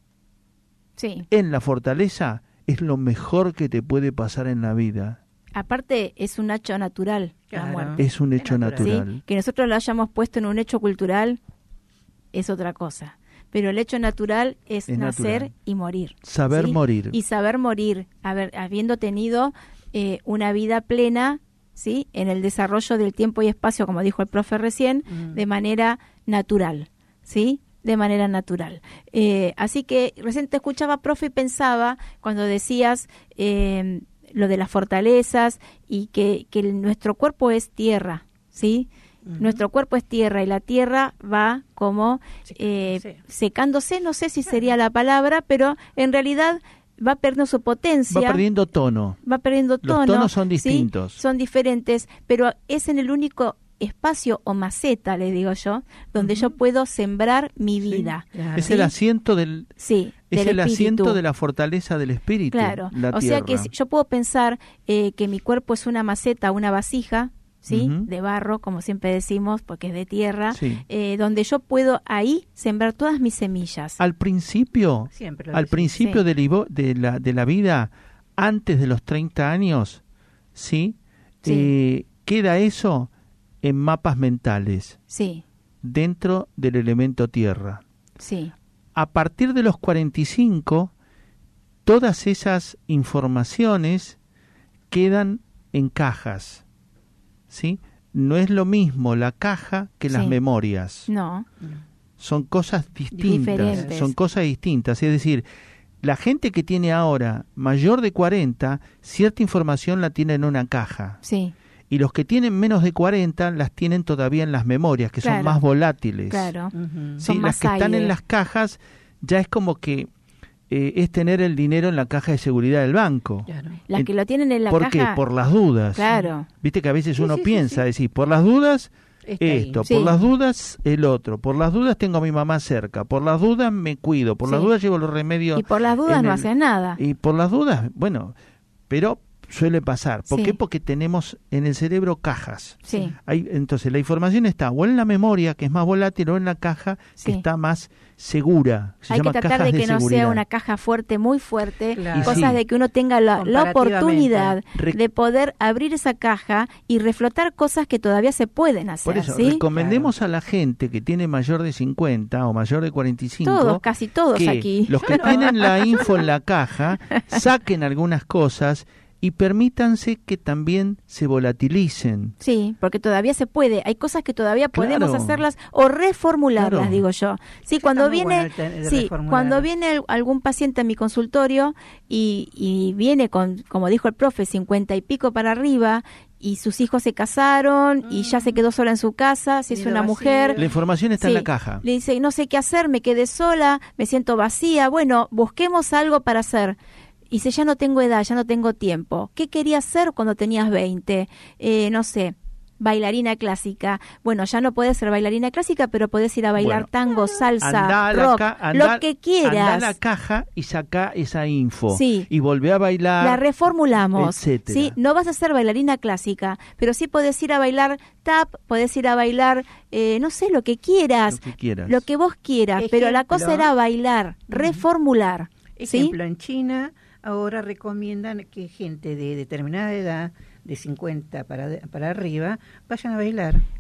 Speaker 4: en la fortaleza es lo mejor que te puede pasar en la vida.
Speaker 3: Aparte, es un hecho natural.
Speaker 4: Claro. La muerte. Es un hecho natural.
Speaker 3: ¿Sí? Que nosotros lo hayamos puesto en un hecho cultural es otra cosa. Pero el hecho natural es nacer natural. Y morir.
Speaker 4: Saber morir.
Speaker 3: Y saber morir, habiendo tenido una vida plena, ¿sí? En el desarrollo del tiempo y espacio, como dijo el profe recién, de manera natural, ¿sí? De manera natural. Así que recién te escuchaba, profe, y pensaba cuando decías lo de las fortalezas y que nuestro cuerpo es tierra, ¿sí? Nuestro cuerpo es tierra y la tierra va como secándose, no sé si sería la palabra, pero en realidad va perdiendo su potencia.
Speaker 4: Va perdiendo tono.
Speaker 3: Los
Speaker 4: tonos son distintos.
Speaker 3: ¿sí? Son diferentes, pero es en el único espacio o maceta, le digo yo, donde yo puedo sembrar mi vida.
Speaker 4: Claro. Es el asiento del asiento de la fortaleza del espíritu.
Speaker 3: Claro, o sea que yo puedo pensar que mi cuerpo es una maceta, una vasija, ¿sí? De barro, como siempre decimos, porque es de tierra, donde yo puedo ahí sembrar todas mis semillas.
Speaker 4: Al principio de la vida, antes de los 30 años, queda eso en mapas mentales, dentro del elemento tierra. A partir de los 45, todas esas informaciones quedan en cajas. ¿Sí? No es lo mismo la caja que las memorias.
Speaker 3: No.
Speaker 4: Son cosas distintas. Diferentes. Son cosas distintas. Es decir, la gente que tiene ahora mayor de 40, cierta información la tiene en una caja.
Speaker 3: Sí.
Speaker 4: Y los que tienen menos de 40 las tienen todavía en las memorias, que son más volátiles.
Speaker 3: Claro.
Speaker 4: ¿Sí? Son las que están en las cajas ya es como que es tener el dinero en la caja de seguridad del banco. Claro.
Speaker 3: Las que lo tienen en la
Speaker 4: caja.
Speaker 3: ¿Por
Speaker 4: qué? Por las dudas.
Speaker 3: Claro.
Speaker 4: Viste que a veces uno piensa, decir, por las dudas esto, por las dudas el otro, por las dudas tengo a mi mamá cerca, por las dudas me cuido, por las dudas llevo los remedios.
Speaker 3: Y por las dudas no haces nada.
Speaker 4: Y por las dudas, bueno, pero suele pasar. ¿Por qué? Porque tenemos en el cerebro cajas. Entonces la información está o en la memoria, que es más volátil, o en la caja, que está más segura.
Speaker 3: Hay que tratar de que no sea una caja fuerte, muy fuerte, cosas de que uno tenga la oportunidad de poder abrir esa caja y reflotar cosas que todavía se pueden hacer.
Speaker 4: Por eso, recomendemos a la gente que tiene mayor de 50 o mayor de 45,
Speaker 3: casi todos
Speaker 4: que
Speaker 3: aquí.
Speaker 4: Los que tienen la info en la caja, saquen algunas cosas y permítanse que también se volatilicen.
Speaker 3: Sí, porque todavía se puede. Hay cosas que todavía podemos hacerlas o reformularlas, digo yo. Sí, cuando viene, cuando viene algún paciente a mi consultorio y viene con, como dijo el profe, 50 y pico para arriba, y sus hijos se casaron y ya se quedó sola en su casa, si es una mujer.
Speaker 4: La información está en la caja.
Speaker 3: Le dice, no sé qué hacer, me quedé sola, me siento vacía. Bueno, busquemos algo para hacer. Y dice, ya no tengo edad, ya no tengo tiempo. ¿Qué querías hacer cuando tenías 20? No sé, bailarina clásica. Bueno, ya no podés ser bailarina clásica, pero podés ir a bailar tango, salsa, rock, lo que quieras.
Speaker 4: Andá a la caja y sacá esa info. Y volvé a bailar.
Speaker 3: La reformulamos.
Speaker 4: Etcétera.
Speaker 3: ¿Sí? No vas a ser bailarina clásica, pero sí podés ir a bailar tap, podés ir a bailar, no sé, lo que quieras. Lo que vos quieras. Pero la cosa era bailar, reformular.
Speaker 5: Ejemplo, en China ahora recomiendan que gente de determinada edad, de 50 para arriba, vayan a bailar.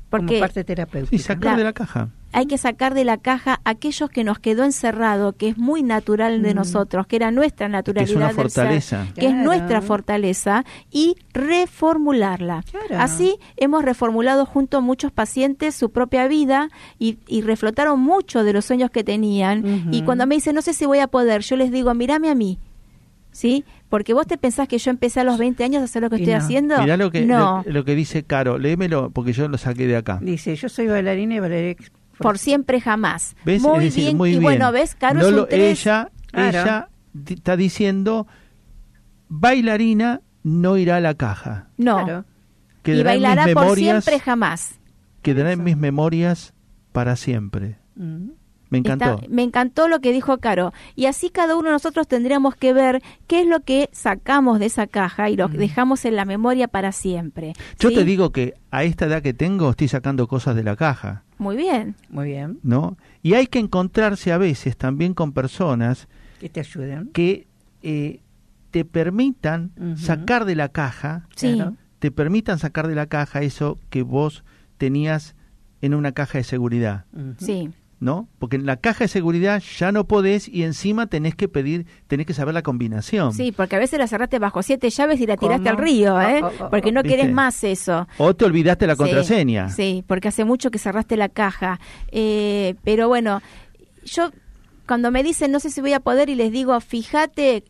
Speaker 5: como parte terapéutica.
Speaker 4: Sí, sacar de la caja.
Speaker 3: Hay que sacar de la caja aquellos que nos quedó encerrado, que es muy natural de nosotros, que era nuestra naturalidad,
Speaker 4: que es una fortaleza,
Speaker 3: que es nuestra fortaleza, y reformularla. Así hemos reformulado junto a muchos pacientes su propia vida y reflotaron mucho de los sueños que tenían. Y cuando me dicen, no sé si voy a poder, yo les digo, mírame a mí. ¿Sí? Porque vos te pensás que yo empecé a los 20 años a hacer lo que estoy haciendo.
Speaker 4: Mirá lo que dice Caro, léemelo porque yo lo saqué de acá.
Speaker 5: Dice, yo soy bailarina y bailaré
Speaker 3: por siempre jamás.
Speaker 4: ¿Ves?
Speaker 3: Muy
Speaker 4: es decir,
Speaker 3: bien.
Speaker 4: Muy
Speaker 3: y
Speaker 4: bien.
Speaker 3: Bueno, ¿ves? Caro es un 3.
Speaker 4: Ella está diciendo, bailarina no irá a la caja.
Speaker 3: No.
Speaker 5: Claro.
Speaker 3: Y bailará por siempre jamás.
Speaker 4: Quedará en mis memorias para siempre. Me encantó.
Speaker 3: Me encantó lo que dijo Caro. Y así cada uno de nosotros tendríamos que ver qué es lo que sacamos de esa caja y lo dejamos en la memoria para siempre.
Speaker 4: Yo te digo que a esta edad que tengo estoy sacando cosas de la caja.
Speaker 3: Muy bien.
Speaker 5: Muy bien.
Speaker 4: ¿No? Y hay que encontrarse a veces también con personas
Speaker 5: que te ayuden,
Speaker 4: que te permitan sacar de la caja, te permitan sacar de la caja eso que vos tenías en una caja de seguridad.
Speaker 3: Sí.
Speaker 4: ¿No? Porque en la caja de seguridad ya no podés y encima tenés que saber la combinación.
Speaker 3: Sí, porque a veces la cerraste bajo 7 llaves y la tiraste al río, porque no querés más eso.
Speaker 4: O te olvidaste la contraseña.
Speaker 3: Sí, porque hace mucho que cerraste la caja. Pero bueno, yo cuando me dicen no sé si voy a poder y les digo, fíjate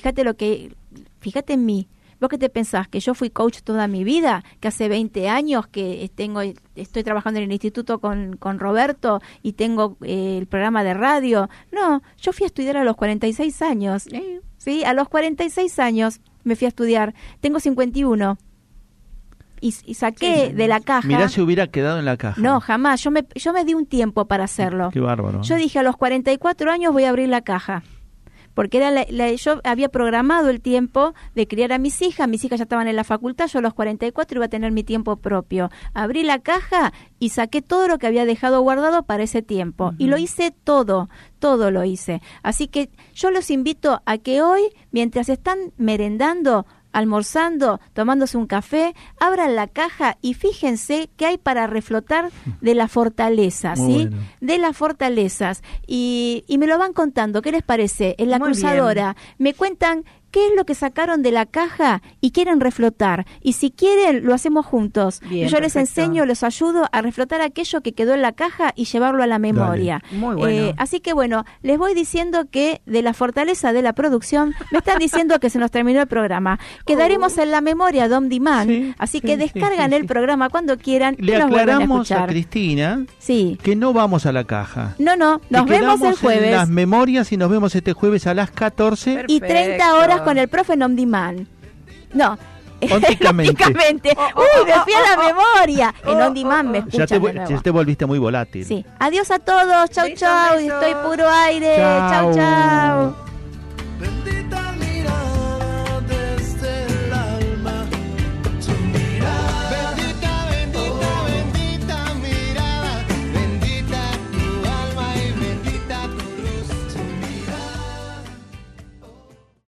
Speaker 3: en mí. ¿Vos qué te pensás? ¿Que yo fui coach toda mi vida? ¿Que hace 20 años que estoy trabajando en el instituto con Roberto y tengo el programa de radio? No, yo fui a estudiar a los 46 años. ¿Sí? A los 46 años me fui a estudiar. Tengo 51. Y saqué de la caja.
Speaker 4: Mirá si hubiera quedado en la caja.
Speaker 3: No, jamás. Yo me di un tiempo para hacerlo.
Speaker 4: Qué bárbaro.
Speaker 3: Yo dije, a los 44 años voy a abrir la caja. Porque era yo había programado el tiempo de criar a mis hijas ya estaban en la facultad, yo a los 44 iba a tener mi tiempo propio. Abrí la caja y saqué todo lo que había dejado guardado para ese tiempo. Y lo hice todo lo hice. Así que yo los invito a que hoy, mientras están merendando, almorzando, tomándose un café, abran la caja y fíjense qué hay para reflotar de la fortaleza, ¿sí? Bueno. De las fortalezas. Y me lo van contando, ¿qué les parece? En la Muy cruzadora bien. Me cuentan qué es lo que sacaron de la caja y quieren reflotar. Y si quieren, lo hacemos juntos. Bien, yo les enseño, los ayudo a reflotar aquello que quedó en la caja y llevarlo a la memoria.
Speaker 5: Muy bueno.
Speaker 3: Así que bueno, les voy diciendo que de la fortaleza de la producción, me están diciendo que se nos terminó el programa. Quedaremos en la memoria de On Demand, así que descargan el programa cuando quieran y
Speaker 4: le
Speaker 3: nos vuelven a
Speaker 4: aclaramos
Speaker 3: escuchar.
Speaker 4: A Cristina que no vamos a la caja.
Speaker 3: No, nos vemos el jueves.
Speaker 4: En las memorias y nos vemos este jueves a las 14.
Speaker 3: Perfecto. Y 30 horas con el profe en On Demand. No.
Speaker 4: Ópticamente.
Speaker 3: Me fui a la memoria. En On Demand me escuchan
Speaker 4: ya te volviste muy volátil.
Speaker 3: Sí. Adiós a todos. Chau, chau. Estoy puro aire. Chau, chau.